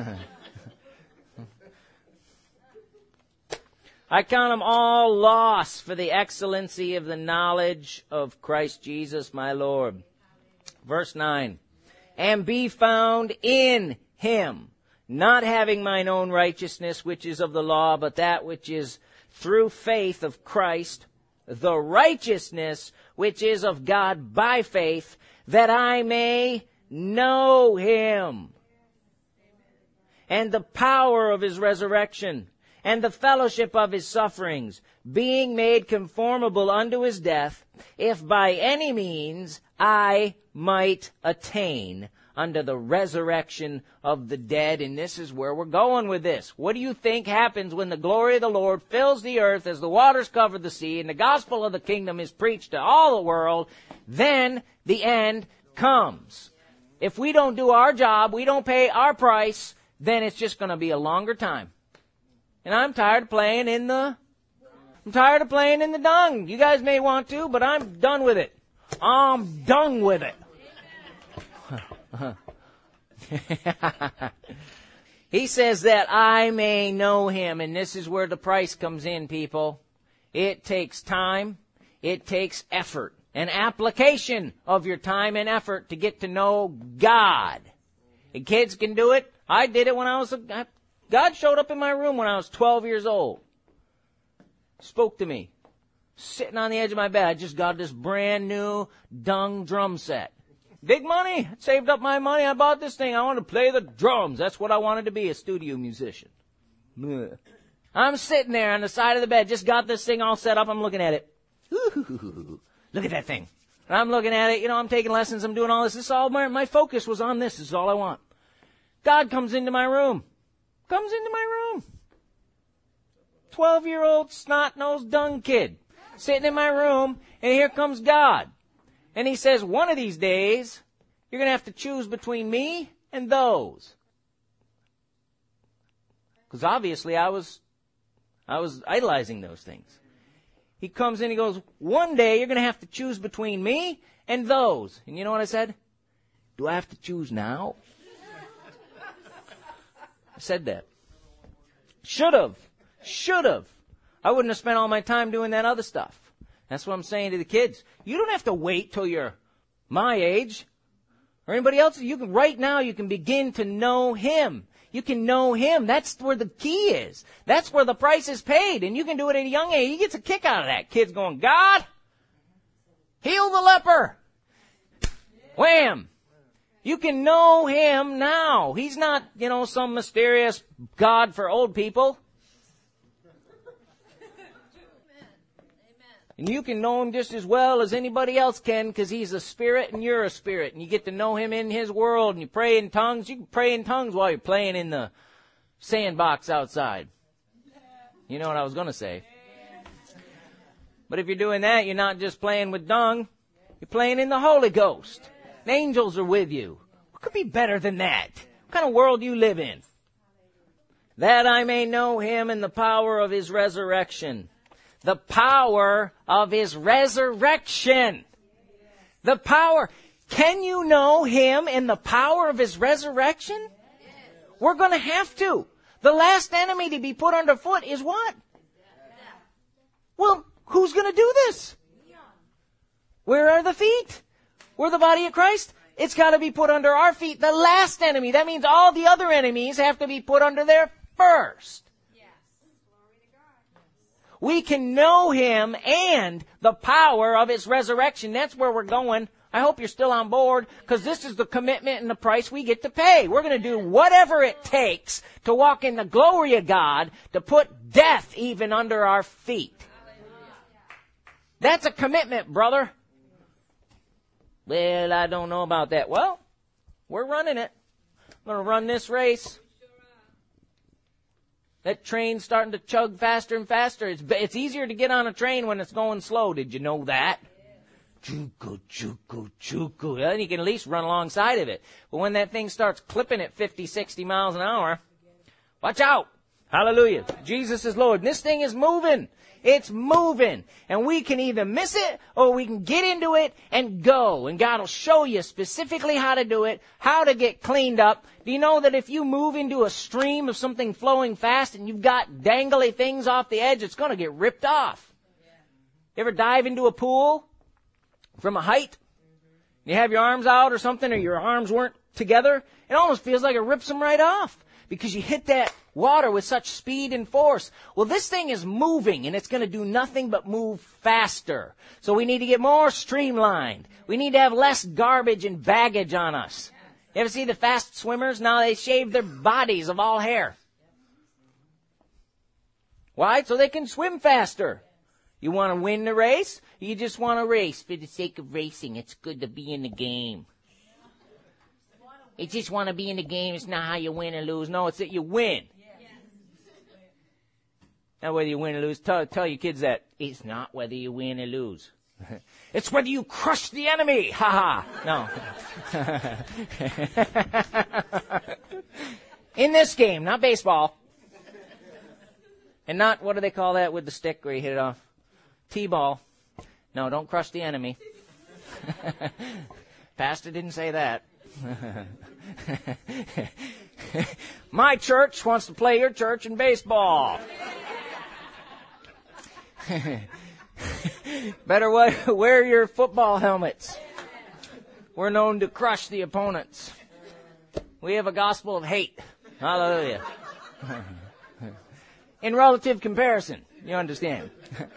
I count them all loss for the excellency of the knowledge of Christ Jesus my Lord. Verse nine. And be found in him, not having mine own righteousness, which is of the law, but that which is through faith of Christ, the righteousness which is of God by faith, that I may know him, and the power of his resurrection, and the fellowship of his sufferings, being made conformable unto his death, if by any means I might attain unto the resurrection of the dead. And this is where we're going with this. What do you think happens when the glory of the Lord fills the earth as the waters cover the sea and the gospel of the kingdom is preached to all the world? Then the end comes. If we don't do our job, we don't pay our price, then it's just going to be a longer time. And I'm tired of playing in the, I'm tired of playing in the dung. You guys may want to, but I'm done with it. I'm done with it. He says that I may know him, and this is where the price comes in, people. It takes time. It takes effort. An application of your time and effort to get to know God. And kids can do it. I did it when I was a, God showed up in my room when I was twelve years old. Spoke to me. Sitting on the edge of my bed. I just got this brand new dung drum set. Big money. I saved up my money. I bought this thing. I wanted to play the drums. That's what I wanted to be, a studio musician. Ugh. I'm sitting there on the side of the bed. Just got this thing all set up. I'm looking at it. Ooh, look at that thing. And I'm looking at it. You know, I'm taking lessons. I'm doing all this. This is all my, my focus was on this. This is all I want. God comes into my room. Comes into my room. Twelve-year-old snot-nosed dung kid. Sitting in my room. And here comes God. And he says, one of these days, you're going to have to choose between me and those. Because obviously I was, I was idolizing those things. He comes in, he goes, one day you're going to have to choose between me and those. And you know what I said? Do I have to choose now? I said that. Should have. Should have. I wouldn't have spent all my time doing that other stuff. That's what I'm saying to the kids. You don't have to wait till you're my age or anybody else. You can, right now, you can begin to know him. You can know him. That's where the key is. That's where the price is paid. And you can do it at a young age. He gets a kick out of that. Kid's going, God, heal the leper. Wham. You can know him now. He's not, you know, some mysterious God for old people. And you can know him just as well as anybody else can because he's a spirit and you're a spirit. And you get to know him in his world and you pray in tongues. You can pray in tongues while you're playing in the sandbox outside. You know what I was going to say. But if you're doing that, you're not just playing with dung. You're playing in the Holy Ghost. The angels are with you. What could be better than that? What kind of world do you live in? That I may know him in the power of his resurrection. The power of his resurrection. The power. Can you know him in the power of his resurrection? We're going to have to. The last enemy to be put underfoot is what? Well, who's going to do this? Where are the feet? We're the body of Christ. It's got to be put under our feet. The last enemy. That means all the other enemies have to be put under there first. We can know him and the power of his resurrection. That's where we're going. I hope you're still on board because this is the commitment and the price we get to pay. We're going to do whatever it takes to walk in the glory of God, to put death even under our feet. That's a commitment, brother. Well, I don't know about that. Well, we're running it. I'm going to run this race. That train's starting to chug faster and faster. It's, it's easier to get on a train when it's going slow. Did you know that? Chuku, chuku, chuku. Then you can at least run alongside of it. But when that thing starts clipping at fifty, sixty miles an hour, watch out. Hallelujah. Jesus is Lord. And this thing is moving. It's moving. And we can either miss it or we can get into it and go. And God will show you specifically how to do it, how to get cleaned up. Do you know that if you move into a stream of something flowing fast and you've got dangly things off the edge, it's going to get ripped off. You ever dive into a pool from a height? You have your arms out or something, or your arms weren't together? It almost feels like it rips them right off because you hit that water with such speed and force. Well, this thing is moving, and it's going to do nothing but move faster. So we need to get more streamlined. We need to have less garbage and baggage on us. You ever see the fast swimmers? Now they shave their bodies of all hair. Why? So they can swim faster. You want to win the race? You just want to race for the sake of racing. It's good to be in the game. You just want to be in the game. It's not how you win or lose. No, it's that you win. Not whether you win or lose. Tell, tell your kids that. It's not whether you win or lose. It's whether you crush the enemy. Ha ha. No. In this game, not baseball. And not, what do they call that with the stick where you hit it off? T-ball. No, don't crush the enemy. Pastor didn't say that. My church wants to play your church in baseball. Better wear your football helmets. We're known to crush the opponents. We have a gospel of hate. Hallelujah. In relative comparison, you understand.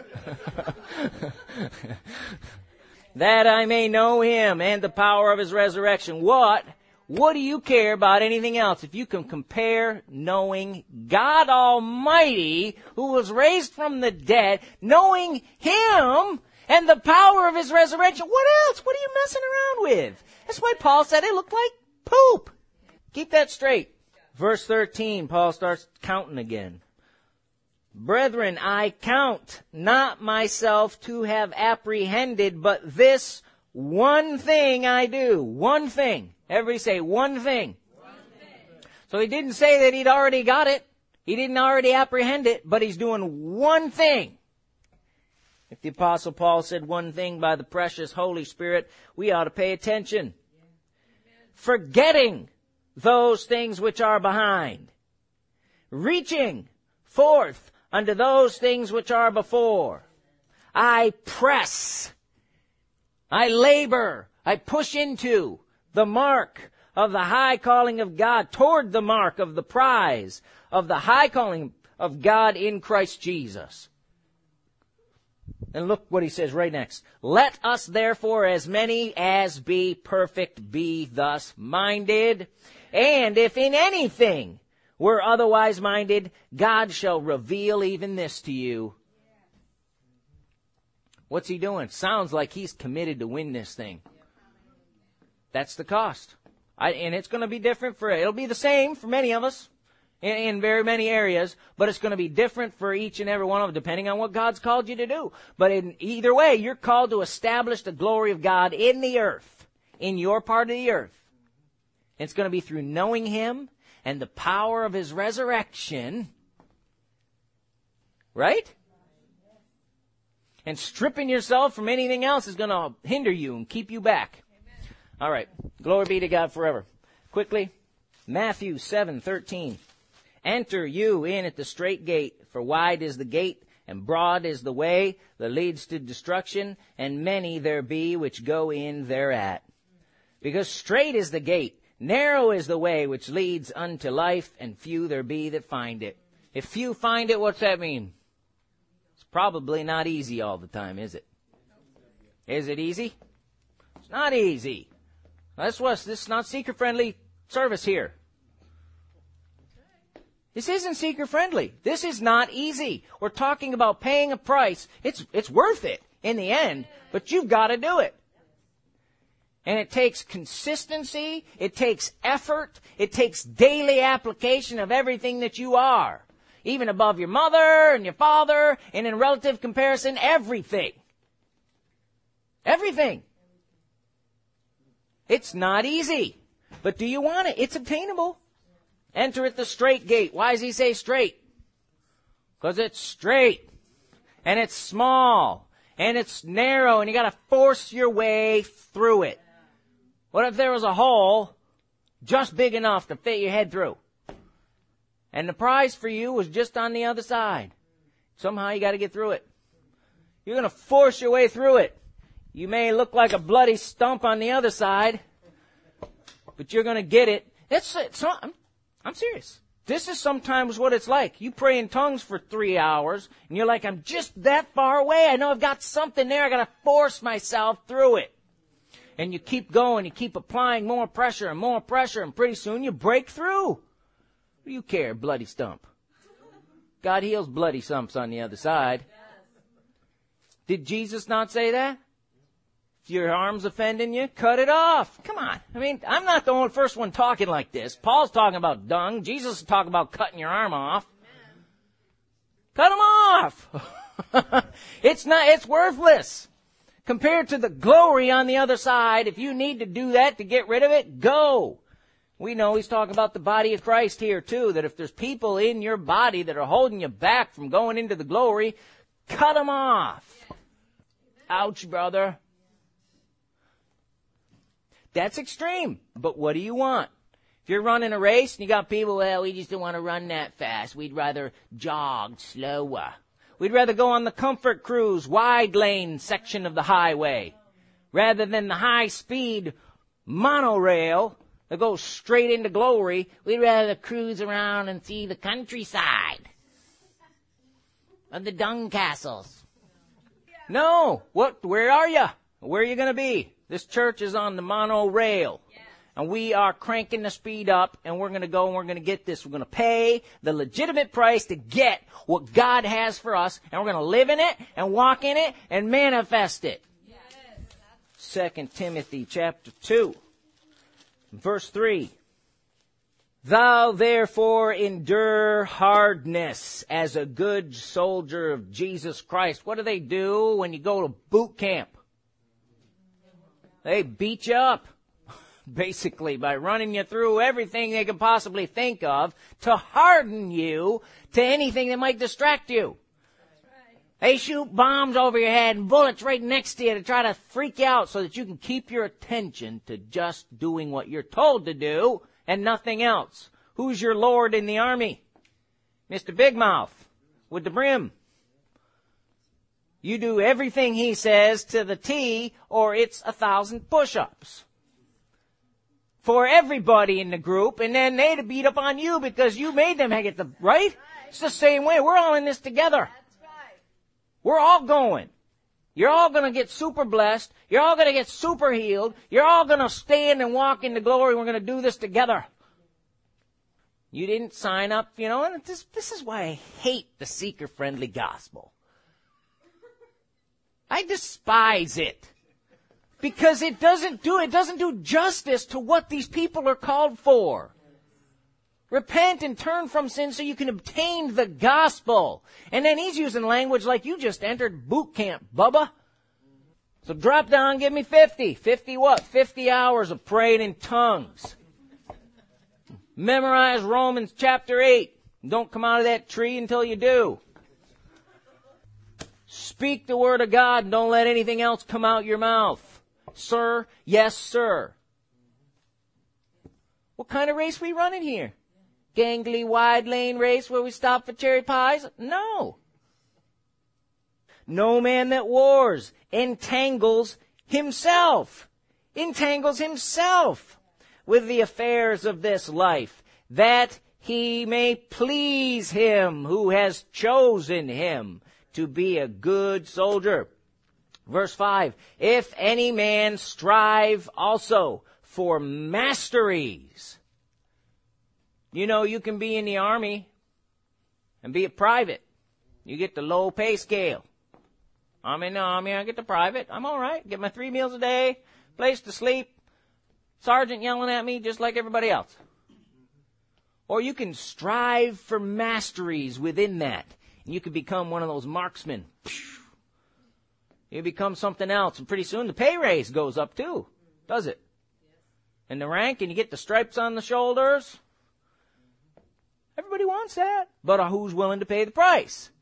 That I may know him and the power of his resurrection. What? What do you care about anything else if you can compare knowing God Almighty, who was raised from the dead, knowing him and the power of his resurrection? What else? What are you messing around with? That's why Paul said it looked like poop. Keep that straight. Verse thirteen, Paul starts counting again. Brethren, I count not myself to have apprehended, but this one thing I do. One thing. Everybody say, one thing. One thing. So he didn't say that he'd already got it. He didn't already apprehend it, but he's doing one thing. If the Apostle Paul said one thing by the precious Holy Spirit, we ought to pay attention. Forgetting those things which are behind. Reaching forth unto those things which are before. I press. I labor. I push into the mark of the high calling of God, toward the mark of the prize of the high calling of God in Christ Jesus. And look what he says right next. Let us therefore, as many as be perfect, be thus minded. And if in anything we're otherwise minded, God shall reveal even this to you. What's he doing? Sounds like he's committed to win this thing. That's the cost. I, and it's going to be different for, it'll be the same for many of us in, in very many areas, but it's going to be different for each and every one of them depending on what God's called you to do. But in either way, you're called to establish the glory of God in the earth, in your part of the earth. It's going to be through knowing him and the power of his resurrection, right? And stripping yourself from anything else is going to hinder you and keep you back. Amen. All right. Glory be to God forever. Quickly, Matthew seven thirteen. Enter you in at the strait gate, for wide is the gate, and broad is the way that leads to destruction, and many there be which go in thereat. Because strait is the gate, narrow is the way which leads unto life, and few there be that find it. If few find it, what's that mean? It's probably not easy all the time, is it? Is it easy? It's not easy. That's what, this is not seeker-friendly service here. This isn't seeker-friendly. This is not easy. We're talking about paying a price. It's, it's worth it in the end, but you've got to do it. And it takes consistency, it takes effort, it takes daily application of everything that you are. Even above your mother and your father, and in relative comparison, everything. Everything. It's not easy. But do you want it? It's obtainable. Enter at the strait gate. Why does he say strait? Because it's straight, and it's small, and it's narrow, and you got to force your way through it. What if there was a hole just big enough to fit your head through? And the prize for you was just on the other side. Somehow you got to get through it. You're going to force your way through it. You may look like a bloody stump on the other side, but you're going to get it. It's, it's not, I'm, I'm serious. This is sometimes what it's like. You pray in tongues for three hours, and you're like, I'm just that far away. I know I've got something there. I got to force myself through it. And you keep going. You keep applying more pressure and more pressure, and pretty soon you break through. What do you care, bloody stump? God heals bloody stumps on the other side. Did Jesus not say that? If your arm's offending you, cut it off. Come on. I mean, I'm not the only first one talking like this. Paul's talking about dung. Jesus is talking about cutting your arm off. Cut them off. It's not, it's worthless. Compared to the glory on the other side, if you need to do that to get rid of it, go. We know he's talking about the body of Christ here too, that if there's people in your body that are holding you back from going into the glory, cut them off. Ouch, brother. That's extreme. But what do you want? If you're running a race and you got people, well, we just don't want to run that fast. We'd rather jog slower. We'd rather go on the comfort cruise, wide lane section of the highway, rather than the high-speed monorail that goes straight into glory. We'd rather cruise around and see the countryside of the dung castles. No. What? Where are you? Where are you going to be? This church is on the monorail. And we are cranking the speed up, and we're going to go and we're going to get this. We're going to pay the legitimate price to get what God has for us, and we're going to live in it and walk in it and manifest it. Yes. Second Timothy chapter two, verse three. Thou therefore endure hardness as a good soldier of Jesus Christ. What do they do when you go to boot camp? They beat you up. Basically, by running you through everything they could possibly think of to harden you to anything that might distract you. Right. They shoot bombs over your head and bullets right next to you to try to freak you out so that you can keep your attention to just doing what you're told to do and nothing else. Who's your Lord in the army? Mister Big Mouth with the brim. You do everything he says to the T, or it's a thousand push-ups for everybody in the group, and then they'd beat up on you because you made them get the, right? It's the same way. We're all in this together. That's right. We're all going. You're all going to get super blessed. You're all going to get super healed. You're all going to stand and walk into glory. We're going to do this together. You didn't sign up, you know, and this, this is why I hate the seeker-friendly gospel. I despise it. Because it doesn't do, it doesn't do justice to what these people are called for. Repent and turn from sin so you can obtain the gospel. And then he's using language like you just entered boot camp, Bubba. So drop down, give me fifty. fifty what? fifty hours of praying in tongues. Memorize Romans chapter eight. Don't come out of that tree until you do. Speak the word of God and don't let anything else come out your mouth. Sir, yes, sir. What kind of race we running here? Gangly wide lane race where we stop for cherry pies? No. No man that wars entangles himself, entangles himself with the affairs of this life, that he may please him who has chosen him to be a good soldier. Verse five, if any man strive also for masteries. You know, you can be in the army and be a private. You get the low pay scale. I'm in the army, I get the private. I'm all right. Get my three meals a day, place to sleep, sergeant yelling at me just like everybody else. Or you can strive for masteries within that. And you can become one of those marksmen. You become something else, and pretty soon the pay raise goes up too, does it? And the rank, and you get the stripes on the shoulders. Everybody wants that. But who's willing to pay the price?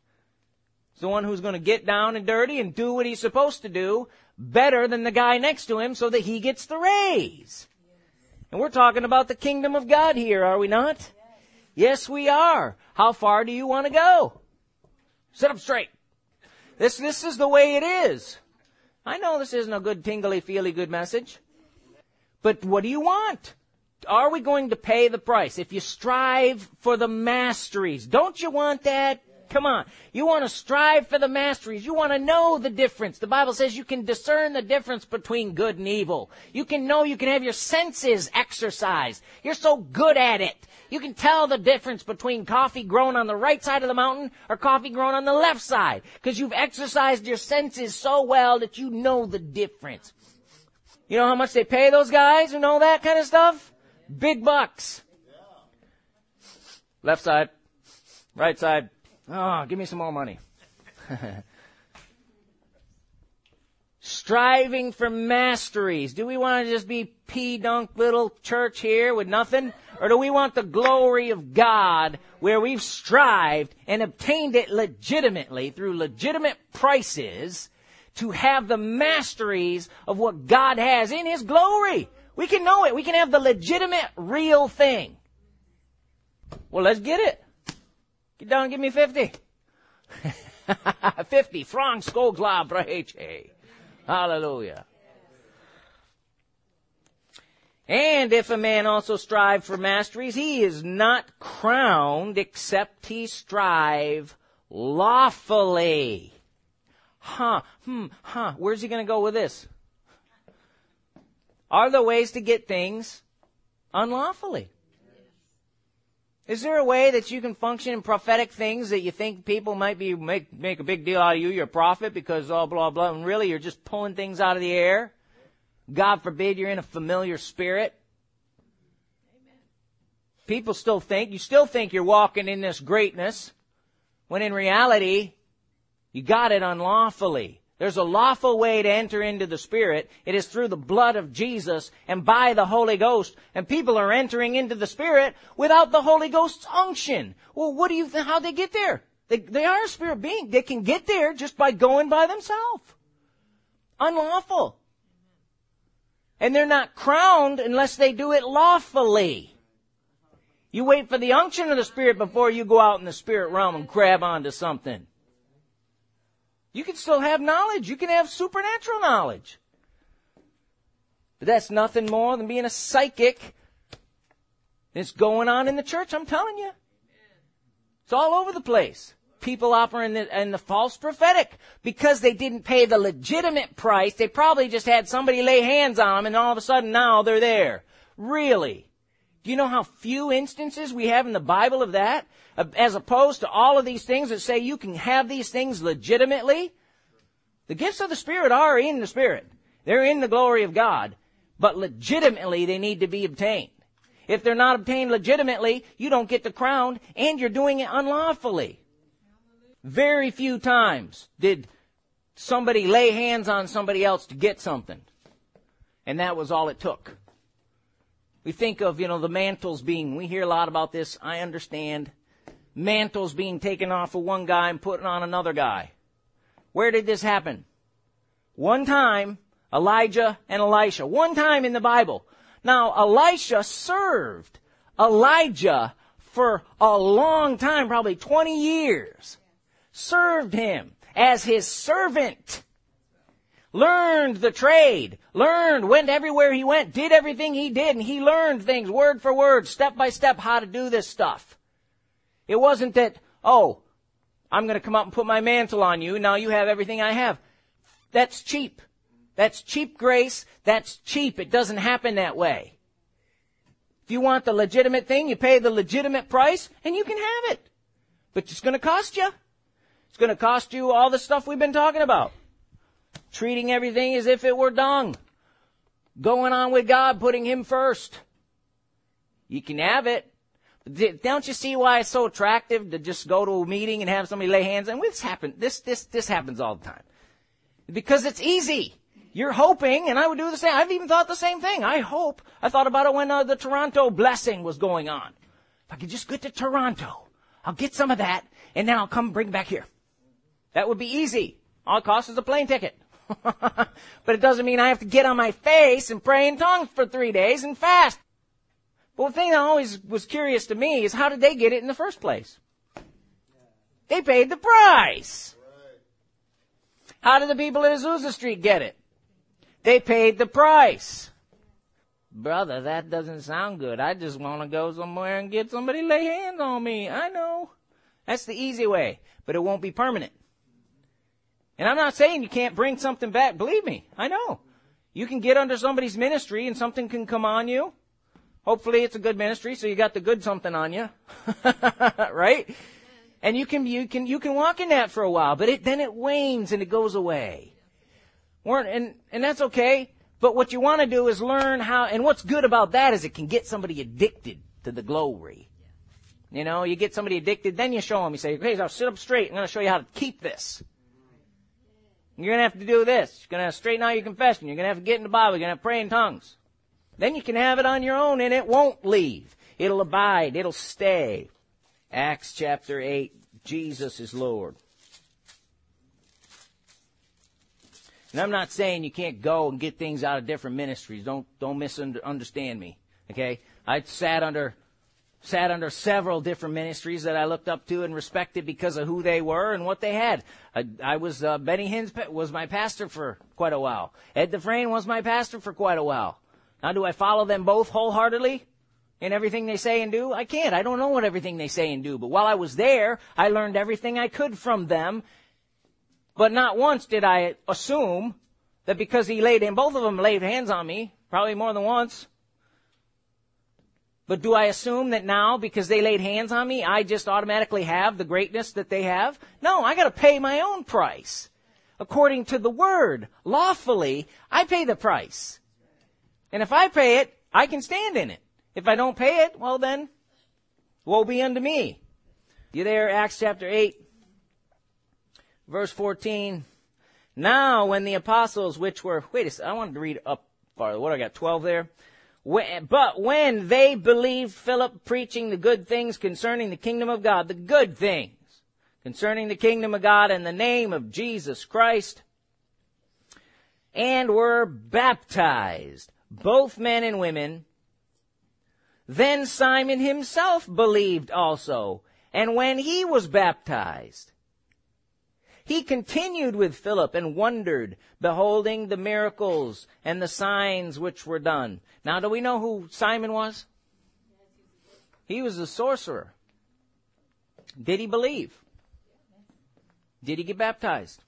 It's the one who's going to get down and dirty and do what he's supposed to do better than the guy next to him so that he gets the raise. And we're talking about the kingdom of God here, are we not? Yes, we are. How far do you want to go? Sit up straight. This, this is the way it is. I know this isn't a good tingly, feely good message. But what do you want? Are we going to pay the price? If you strive for the masteries, don't you want that? Come on. You want to strive for the masteries. You want to know the difference. The Bible says you can discern the difference between good and evil. You can know, you can have your senses exercised. You're so good at it. You can tell the difference between coffee grown on the right side of the mountain or coffee grown on the left side because you've exercised your senses so well that you know the difference. You know how much they pay those guys who know that kind of stuff? Big bucks. Left side, right side. Oh, give me some more money. Striving for masteries. Do we want to just be pee-dunk little church here with nothing? Or do we want the glory of God where we've strived and obtained it legitimately through legitimate prices to have the masteries of what God has in His glory? We can know it. We can have the legitimate, real thing. Well, let's get it. Get down and give me fifty. fifty. Franc skogla breche. Hallelujah. And if a man also strive for masteries, he is not crowned except he strive lawfully. Huh, hmm, huh. Where's he going to go with this? Are there ways to get things unlawfully? Is there a way that you can function in prophetic things that you think people might be make make a big deal out of you? You're a prophet because oh, blah, blah, and really you're just pulling things out of the air? God forbid you're in a familiar spirit. Amen. People still think, you still think you're walking in this greatness, when in reality, you got it unlawfully. There's a lawful way to enter into the Spirit. It is through the blood of Jesus and by the Holy Ghost. And people are entering into the Spirit without the Holy Ghost's unction. Well, what do you think? How'd they get there? They, they are a spirit being. They can get there just by going by themselves. Unlawful. And they're not crowned unless they do it lawfully. You wait for the unction of the Spirit before you go out in the spirit realm and grab onto something. You can still have knowledge. You can have supernatural knowledge. But that's nothing more than being a psychic. It's going on in the church, I'm telling you. It's all over the place. People operating in the, in the false prophetic because they didn't pay the legitimate price. They probably just had somebody lay hands on them and all of a sudden now they're there. Really? Do you know how few instances we have in the Bible of that? As opposed to all of these things that say you can have these things legitimately. The gifts of the Spirit are in the Spirit. They're in the glory of God. But legitimately they need to be obtained. If they're not obtained legitimately, you don't get the crown and you're doing it unlawfully. Very few times did somebody lay hands on somebody else to get something. And that was all it took. We think of, you know, the mantles being, we hear a lot about this, I understand. Mantles being taken off of one guy and put on another guy. Where did this happen? One time, Elijah and Elisha. One time in the Bible. Now, Elisha served Elijah for a long time, probably twenty years. Served him as his servant. Learned the trade. Learned, went everywhere he went, did everything he did, and he learned things word for word, step by step, how to do this stuff. It wasn't that, oh, I'm going to come up and put my mantle on you, now you have everything I have. That's cheap. That's cheap grace. That's cheap. It doesn't happen that way. If you want the legitimate thing, you pay the legitimate price, and you can have it. But it's going to cost you. It's going to cost you all the stuff we've been talking about. Treating everything as if it were dung. Going on with God, putting Him first. You can have it. Don't you see why it's so attractive to just go to a meeting and have somebody lay hands on? This happen, this, this, this happens all the time. Because it's easy. You're hoping, and I would do the same. I've even thought the same thing. I hope. I thought about it when uh, the Toronto blessing was going on. If I could just get to Toronto, I'll get some of that, and then I'll come bring back here. That would be easy. All it costs is a plane ticket. But it doesn't mean I have to get on my face and pray in tongues for three days and fast. But the thing that always was curious to me is how did they get it in the first place? They paid the price. How did the people in Azusa Street get it? They paid the price. Brother, that doesn't sound good. I just want to go somewhere and get somebody to lay hands on me. I know. That's the easy way, but it won't be permanent. And I'm not saying you can't bring something back. Believe me, I know. You can get under somebody's ministry and something can come on you. Hopefully it's a good ministry, so you got the good something on you. Right? And you can, you can, you can walk in that for a while, but it, then it wanes and it goes away. And, and that's okay. But what you want to do is learn how, and what's good about that is it can get somebody addicted to the glory. You know, you get somebody addicted, then you show them, you say, okay, now sit up straight. I'm going to show you how to keep this. You're going to have to do this. You're going to have to straighten out your confession. You're going to have to get in the Bible. You're going to have to pray in tongues. Then you can have it on your own and it won't leave. It'll abide. It'll stay. Acts chapter eight. Jesus is Lord. And I'm not saying you can't go and get things out of different ministries. Don't, don't misunderstand me. Okay? I sat under, sat under several different ministries that I looked up to and respected because of who they were and what they had. I, I was, uh, Benny Hinn was my pastor for quite a while. Ed Dufresne was my pastor for quite a while. Now, do I follow them both wholeheartedly in everything they say and do? I can't. I don't know what everything they say and do. But while I was there, I learned everything I could from them. But not once did I assume that because he laid in, both of them laid hands on me, probably more than once. But do I assume that now, because they laid hands on me, I just automatically have the greatness that they have? No, I got to pay my own price. According to the Word, lawfully, I pay the price. And if I pay it, I can stand in it. If I don't pay it, well then, woe be unto me. You there, Acts chapter eight, verse fourteen. Now when the apostles which were, wait a second, I wanted to read up farther. What do I got, twelve there? When, but when they believed Philip preaching the good things concerning the kingdom of God, the good things concerning the kingdom of God and the name of Jesus Christ, and were baptized, both men and women, then Simon himself believed also, and when he was baptized, he continued with Philip and wondered, beholding the miracles and the signs which were done. Now, do we know who Simon was? He was a sorcerer. Did he believe? Did he get baptized?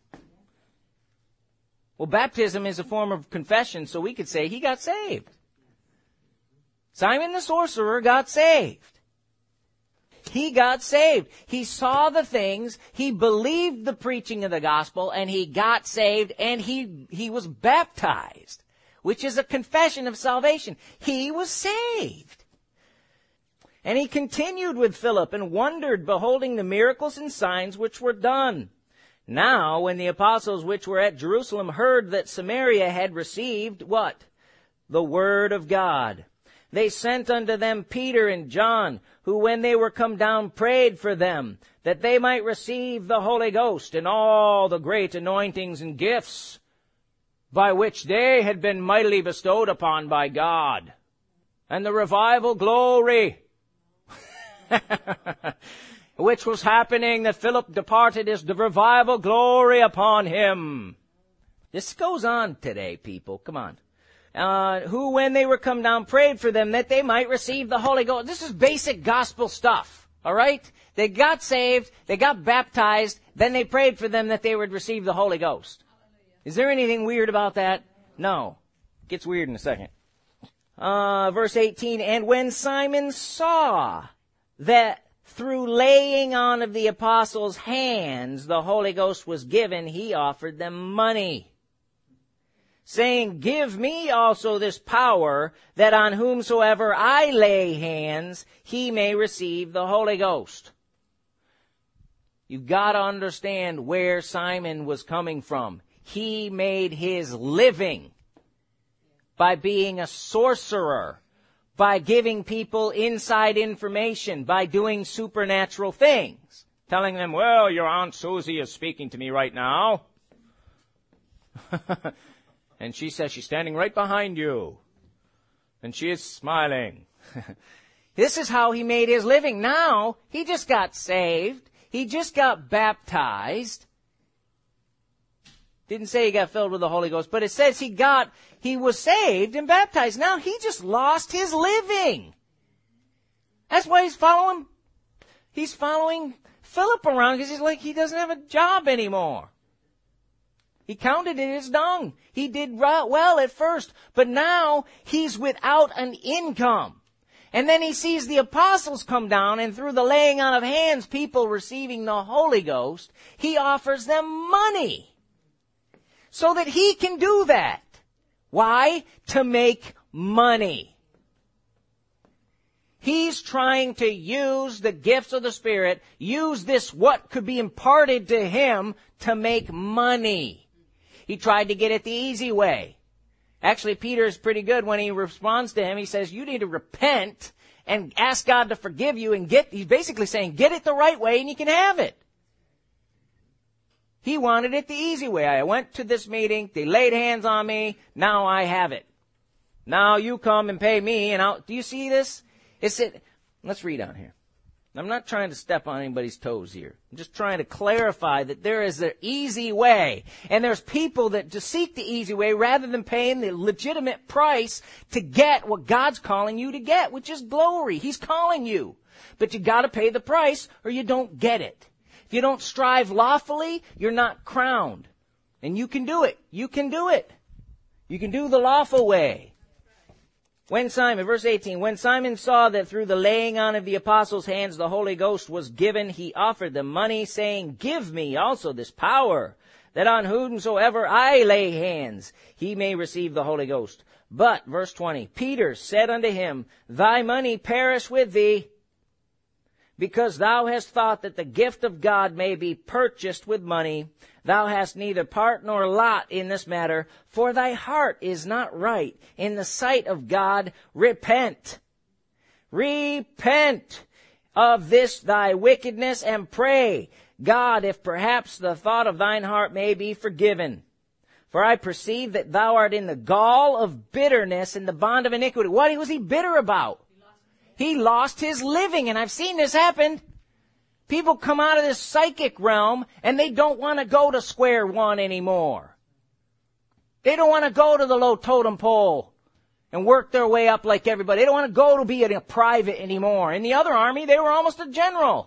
Well, baptism is a form of confession, so we could say he got saved. Simon the sorcerer got saved. He got saved. He saw the things, he believed the preaching of the gospel, and he got saved, and he, he was baptized, which is a confession of salvation. He was saved. And he continued with Philip and wondered, beholding the miracles and signs which were done. Now, when the apostles which were at Jerusalem heard that Samaria had received, what? The word of God. They sent unto them Peter and John, who when they were come down prayed for them, that they might receive the Holy Ghost and all the great anointings and gifts, by which they had been mightily bestowed upon by God. And the revival glory, which was happening, that Philip departed, is the revival glory upon him. This goes on today, people. Come on. Uh, who, when they were come down, prayed for them that they might receive the Holy Ghost. This is basic gospel stuff, all right? They got saved, they got baptized, then they prayed for them that they would receive the Holy Ghost. Is there anything weird about that? No. It gets weird in a second. Uh, verse eighteen, and when Simon saw that through laying on of the apostles' hands the Holy Ghost was given, he offered them money, saying, give me also this power, that on whomsoever I lay hands, he may receive the Holy Ghost. You've got to understand where Simon was coming from. He made his living by being a sorcerer, by giving people inside information, by doing supernatural things. telling them, well, your Aunt Susie is speaking to me right now. And she says she's standing right behind you. And she is smiling. This is how he made his living. Now, he just got saved. He just got baptized. Didn't say he got filled with the Holy Ghost, but it says he got, he was saved and baptized. Now he just lost his living. That's why he's following, he's following Philip around, because he's like, he doesn't have a job anymore. He counted it as dung. He did well at first, but now he's without an income. And then he sees the apostles come down, and through the laying on of hands, people receiving the Holy Ghost, he offers them money so that he can do that. Why? To make money. He's trying to use the gifts of the Spirit, use this what could be imparted to him to make money. He tried to get it the easy way. Actually, Peter is pretty good when he responds to him. He says, you need to repent and ask God to forgive you and get, he's basically saying, get it the right way and you can have it. He wanted it the easy way. I went to this meeting, they laid hands on me, now I have it. Now you come and pay me and I'll, do you see this? It's it, let's read on here. I'm not trying to step on anybody's toes here. I'm just trying to clarify that there is an easy way. And there's people that just seek the easy way rather than paying the legitimate price to get what God's calling you to get, which is glory. He's calling you. But you gotta pay the price or you don't get it. If you don't strive lawfully, you're not crowned. And you can do it. You can do it. You can do the lawful way. When Simon, verse eighteen, when Simon saw that through the laying on of the apostles' hands the Holy Ghost was given, he offered them money, saying, give me also this power, that on whomsoever I lay hands, he may receive the Holy Ghost. But, verse twenty, Peter said unto him, thy money perish with thee, because thou hast thought that the gift of God may be purchased with money. Thou hast neither part nor lot in this matter, for thy heart is not right in the sight of God. Repent. Repent of this thy wickedness, and pray God, if perhaps the thought of thine heart may be forgiven. For I perceive that thou art in the gall of bitterness and the bond of iniquity. What was he bitter about? He lost his living, and I've seen this happen. People come out of this psychic realm, and they don't want to go to square one anymore. They don't want to go to the low totem pole and work their way up like everybody. They don't want to go to be a private anymore. In the other army, they were almost a general.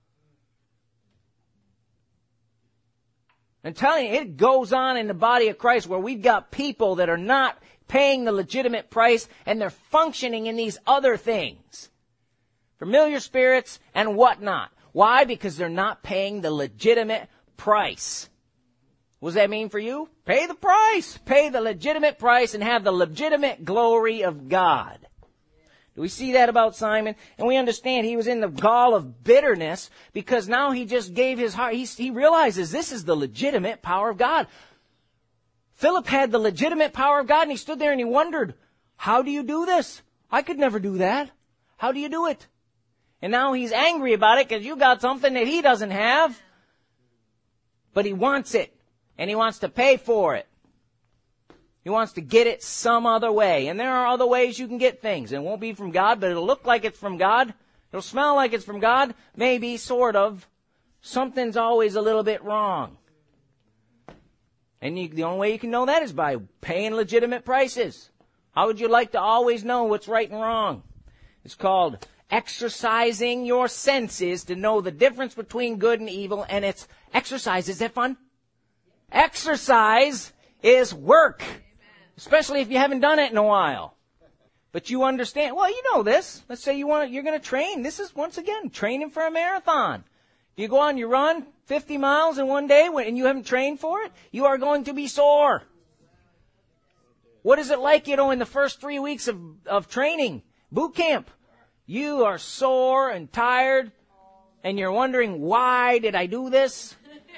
I'm telling you, it goes on in the body of Christ where we've got people that are not paying the legitimate price, and they're functioning in these other things. Familiar spirits and whatnot. Why? Because they're not paying the legitimate price. What does that mean for you? Pay the price. Pay the legitimate price and have the legitimate glory of God. Do we see that about Simon? And we understand he was in the gall of bitterness because now he just gave his heart. He, he realizes this is the legitimate power of God. Philip had the legitimate power of God, and he stood there and he wondered, how do you do this? I could never do that. How do you do it? And now he's angry about it because you got something that he doesn't have. But he wants it, and he wants to pay for it. He wants to get it some other way. And there are other ways you can get things. It won't be from God, but it'll look like it's from God. It'll smell like it's from God. Maybe, sort of. Something's always a little bit wrong. And you, the only way you can know that is by paying legitimate prices. How would you like to always know what's right and wrong? It's called exercising your senses to know the difference between good and evil. And it's exercise. Is that fun? Exercise is work. Especially if you haven't done it in a while. But you understand. Well, you know this. Let's say you want to, you're going to train. This is, once again, training for a marathon. You go on, you run fifty miles in one day and you haven't trained for it, you are going to be sore. What is it like, you know, in the first three weeks of, of training, boot camp? You are sore and tired, and you're wondering, why did I do this?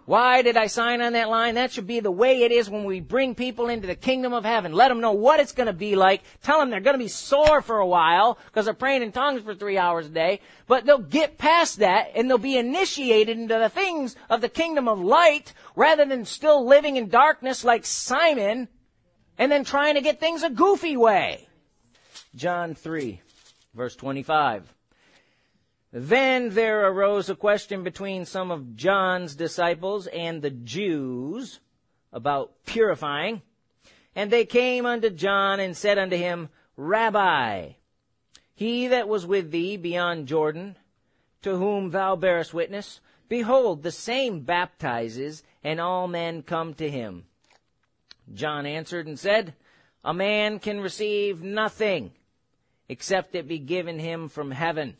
Why did I sign on that line? That should be the way it is when we bring people into the kingdom of heaven. Let them know what it's going to be like. Tell them they're going to be sore for a while because they're praying in tongues for three hours a day. But they'll get past that and they'll be initiated into the things of the kingdom of light rather than still living in darkness like Simon and then trying to get things a goofy way. John three, verse twenty-five. Then there arose a question between some of John's disciples and the Jews about purifying. And they came unto John and said unto him, Rabbi, he that was with thee beyond Jordan, to whom thou bearest witness, behold, the same baptizes, and all men come to him. John answered and said, A man can receive nothing, except it be given him from heaven.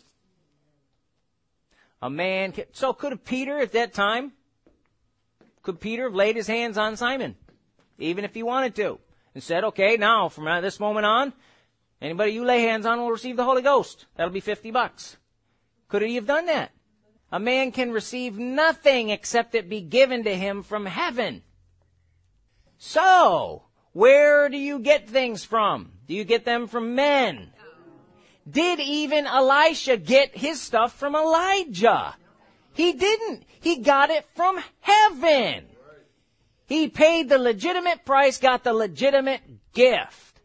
A man can, so could Peter at that time, could Peter have laid his hands on Simon, even if he wanted to, and said, okay, now from this moment on, anybody you lay hands on will receive the Holy Ghost. That'll be fifty bucks. Could he have done that? A man can receive nothing except it be given to him from heaven. So, where do you get things from? Do you get them from men? Did even Elisha get his stuff from Elijah? He didn't. He got it from heaven. He paid the legitimate price, got the legitimate gift.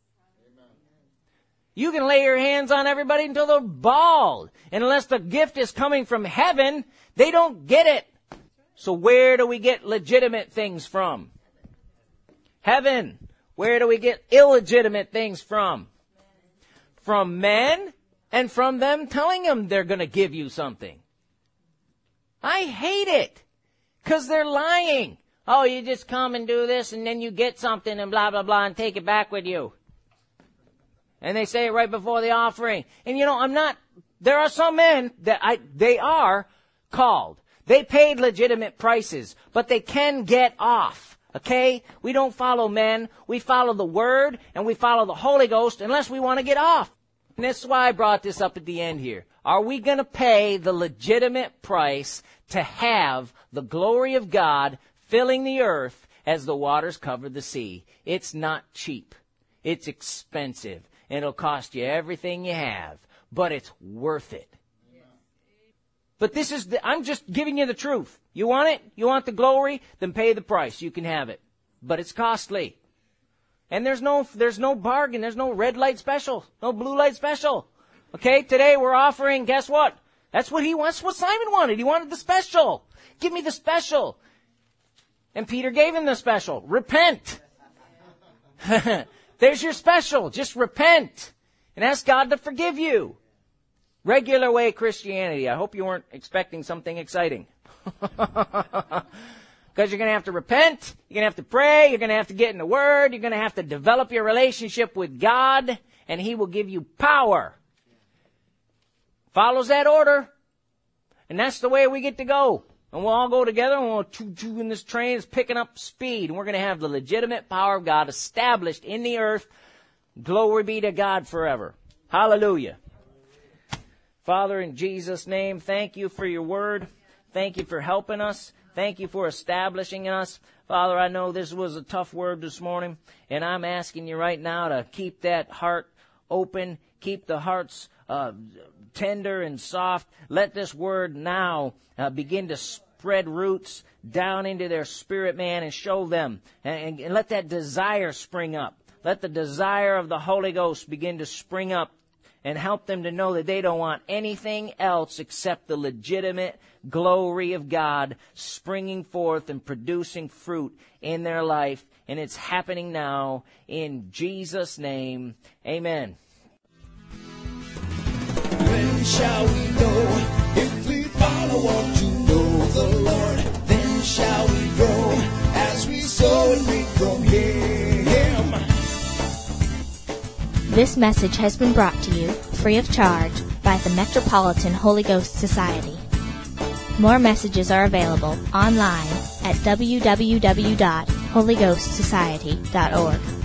You can lay your hands on everybody until they're bald. And unless the gift is coming from heaven, they don't get it. So where do we get legitimate things from? Heaven. Where do we get illegitimate things from? From men and from them telling them they're going to give you something. I hate it because they're lying. Oh, you just come and do this and then you get something and blah, blah, blah and take it back with you. And they say it right before the offering. And you know, I'm not, there are some men that I, they are called. They paid legitimate prices, but they can get off. Okay? We don't follow men. We follow the Word and we follow the Holy Ghost unless we want to get off. And that's why I brought this up at the end here. Are we going to pay the legitimate price to have the glory of God filling the earth as the waters cover the sea? It's not cheap. It's expensive. And it'll cost you everything you have. But it's worth it. But this is, the, I'm just giving you the truth. You want it? You want the glory? Then pay the price. You can have it. But it's costly. And there's no, there's no bargain. There's no red light special. No blue light special. Okay, today we're offering, guess what? That's what he wants, what Simon wanted. He wanted the special. Give me the special. And Peter gave him the special. Repent. There's your special. Just repent. And ask God to forgive you. Regular way Christianity. I hope you weren't expecting something exciting. Because you're going to have to repent, you're going to have to pray, you're going to have to get in the Word, you're going to have to develop your relationship with God, and He will give you power. Follows that order, and that's the way we get to go. And we'll all go together, and we'll choo-choo in this train, it's picking up speed, and we're going to have the legitimate power of God established in the earth. Glory be to God forever. Hallelujah. Father, in Jesus' name, thank you for your Word. Thank you for helping us. Thank you for establishing us. Father, I know this was a tough word this morning, and I'm asking you right now to keep that heart open, keep the hearts uh, tender and soft. Let this word now uh, begin to spread roots down into their spirit, man, and show them, and, and, and let that desire spring up. Let the desire of the Holy Ghost begin to spring up and help them to know that they don't want anything else except the legitimate glory of God springing forth and producing fruit in their life. And it's happening now in Jesus' name. Amen. When shall we know if we follow on to know the Lord? Then shall we grow as we sow and reap from Him. This message has been brought to you free of charge by the Metropolitan Holy Ghost Society. More messages are available online at w w w dot holy ghost society dot org.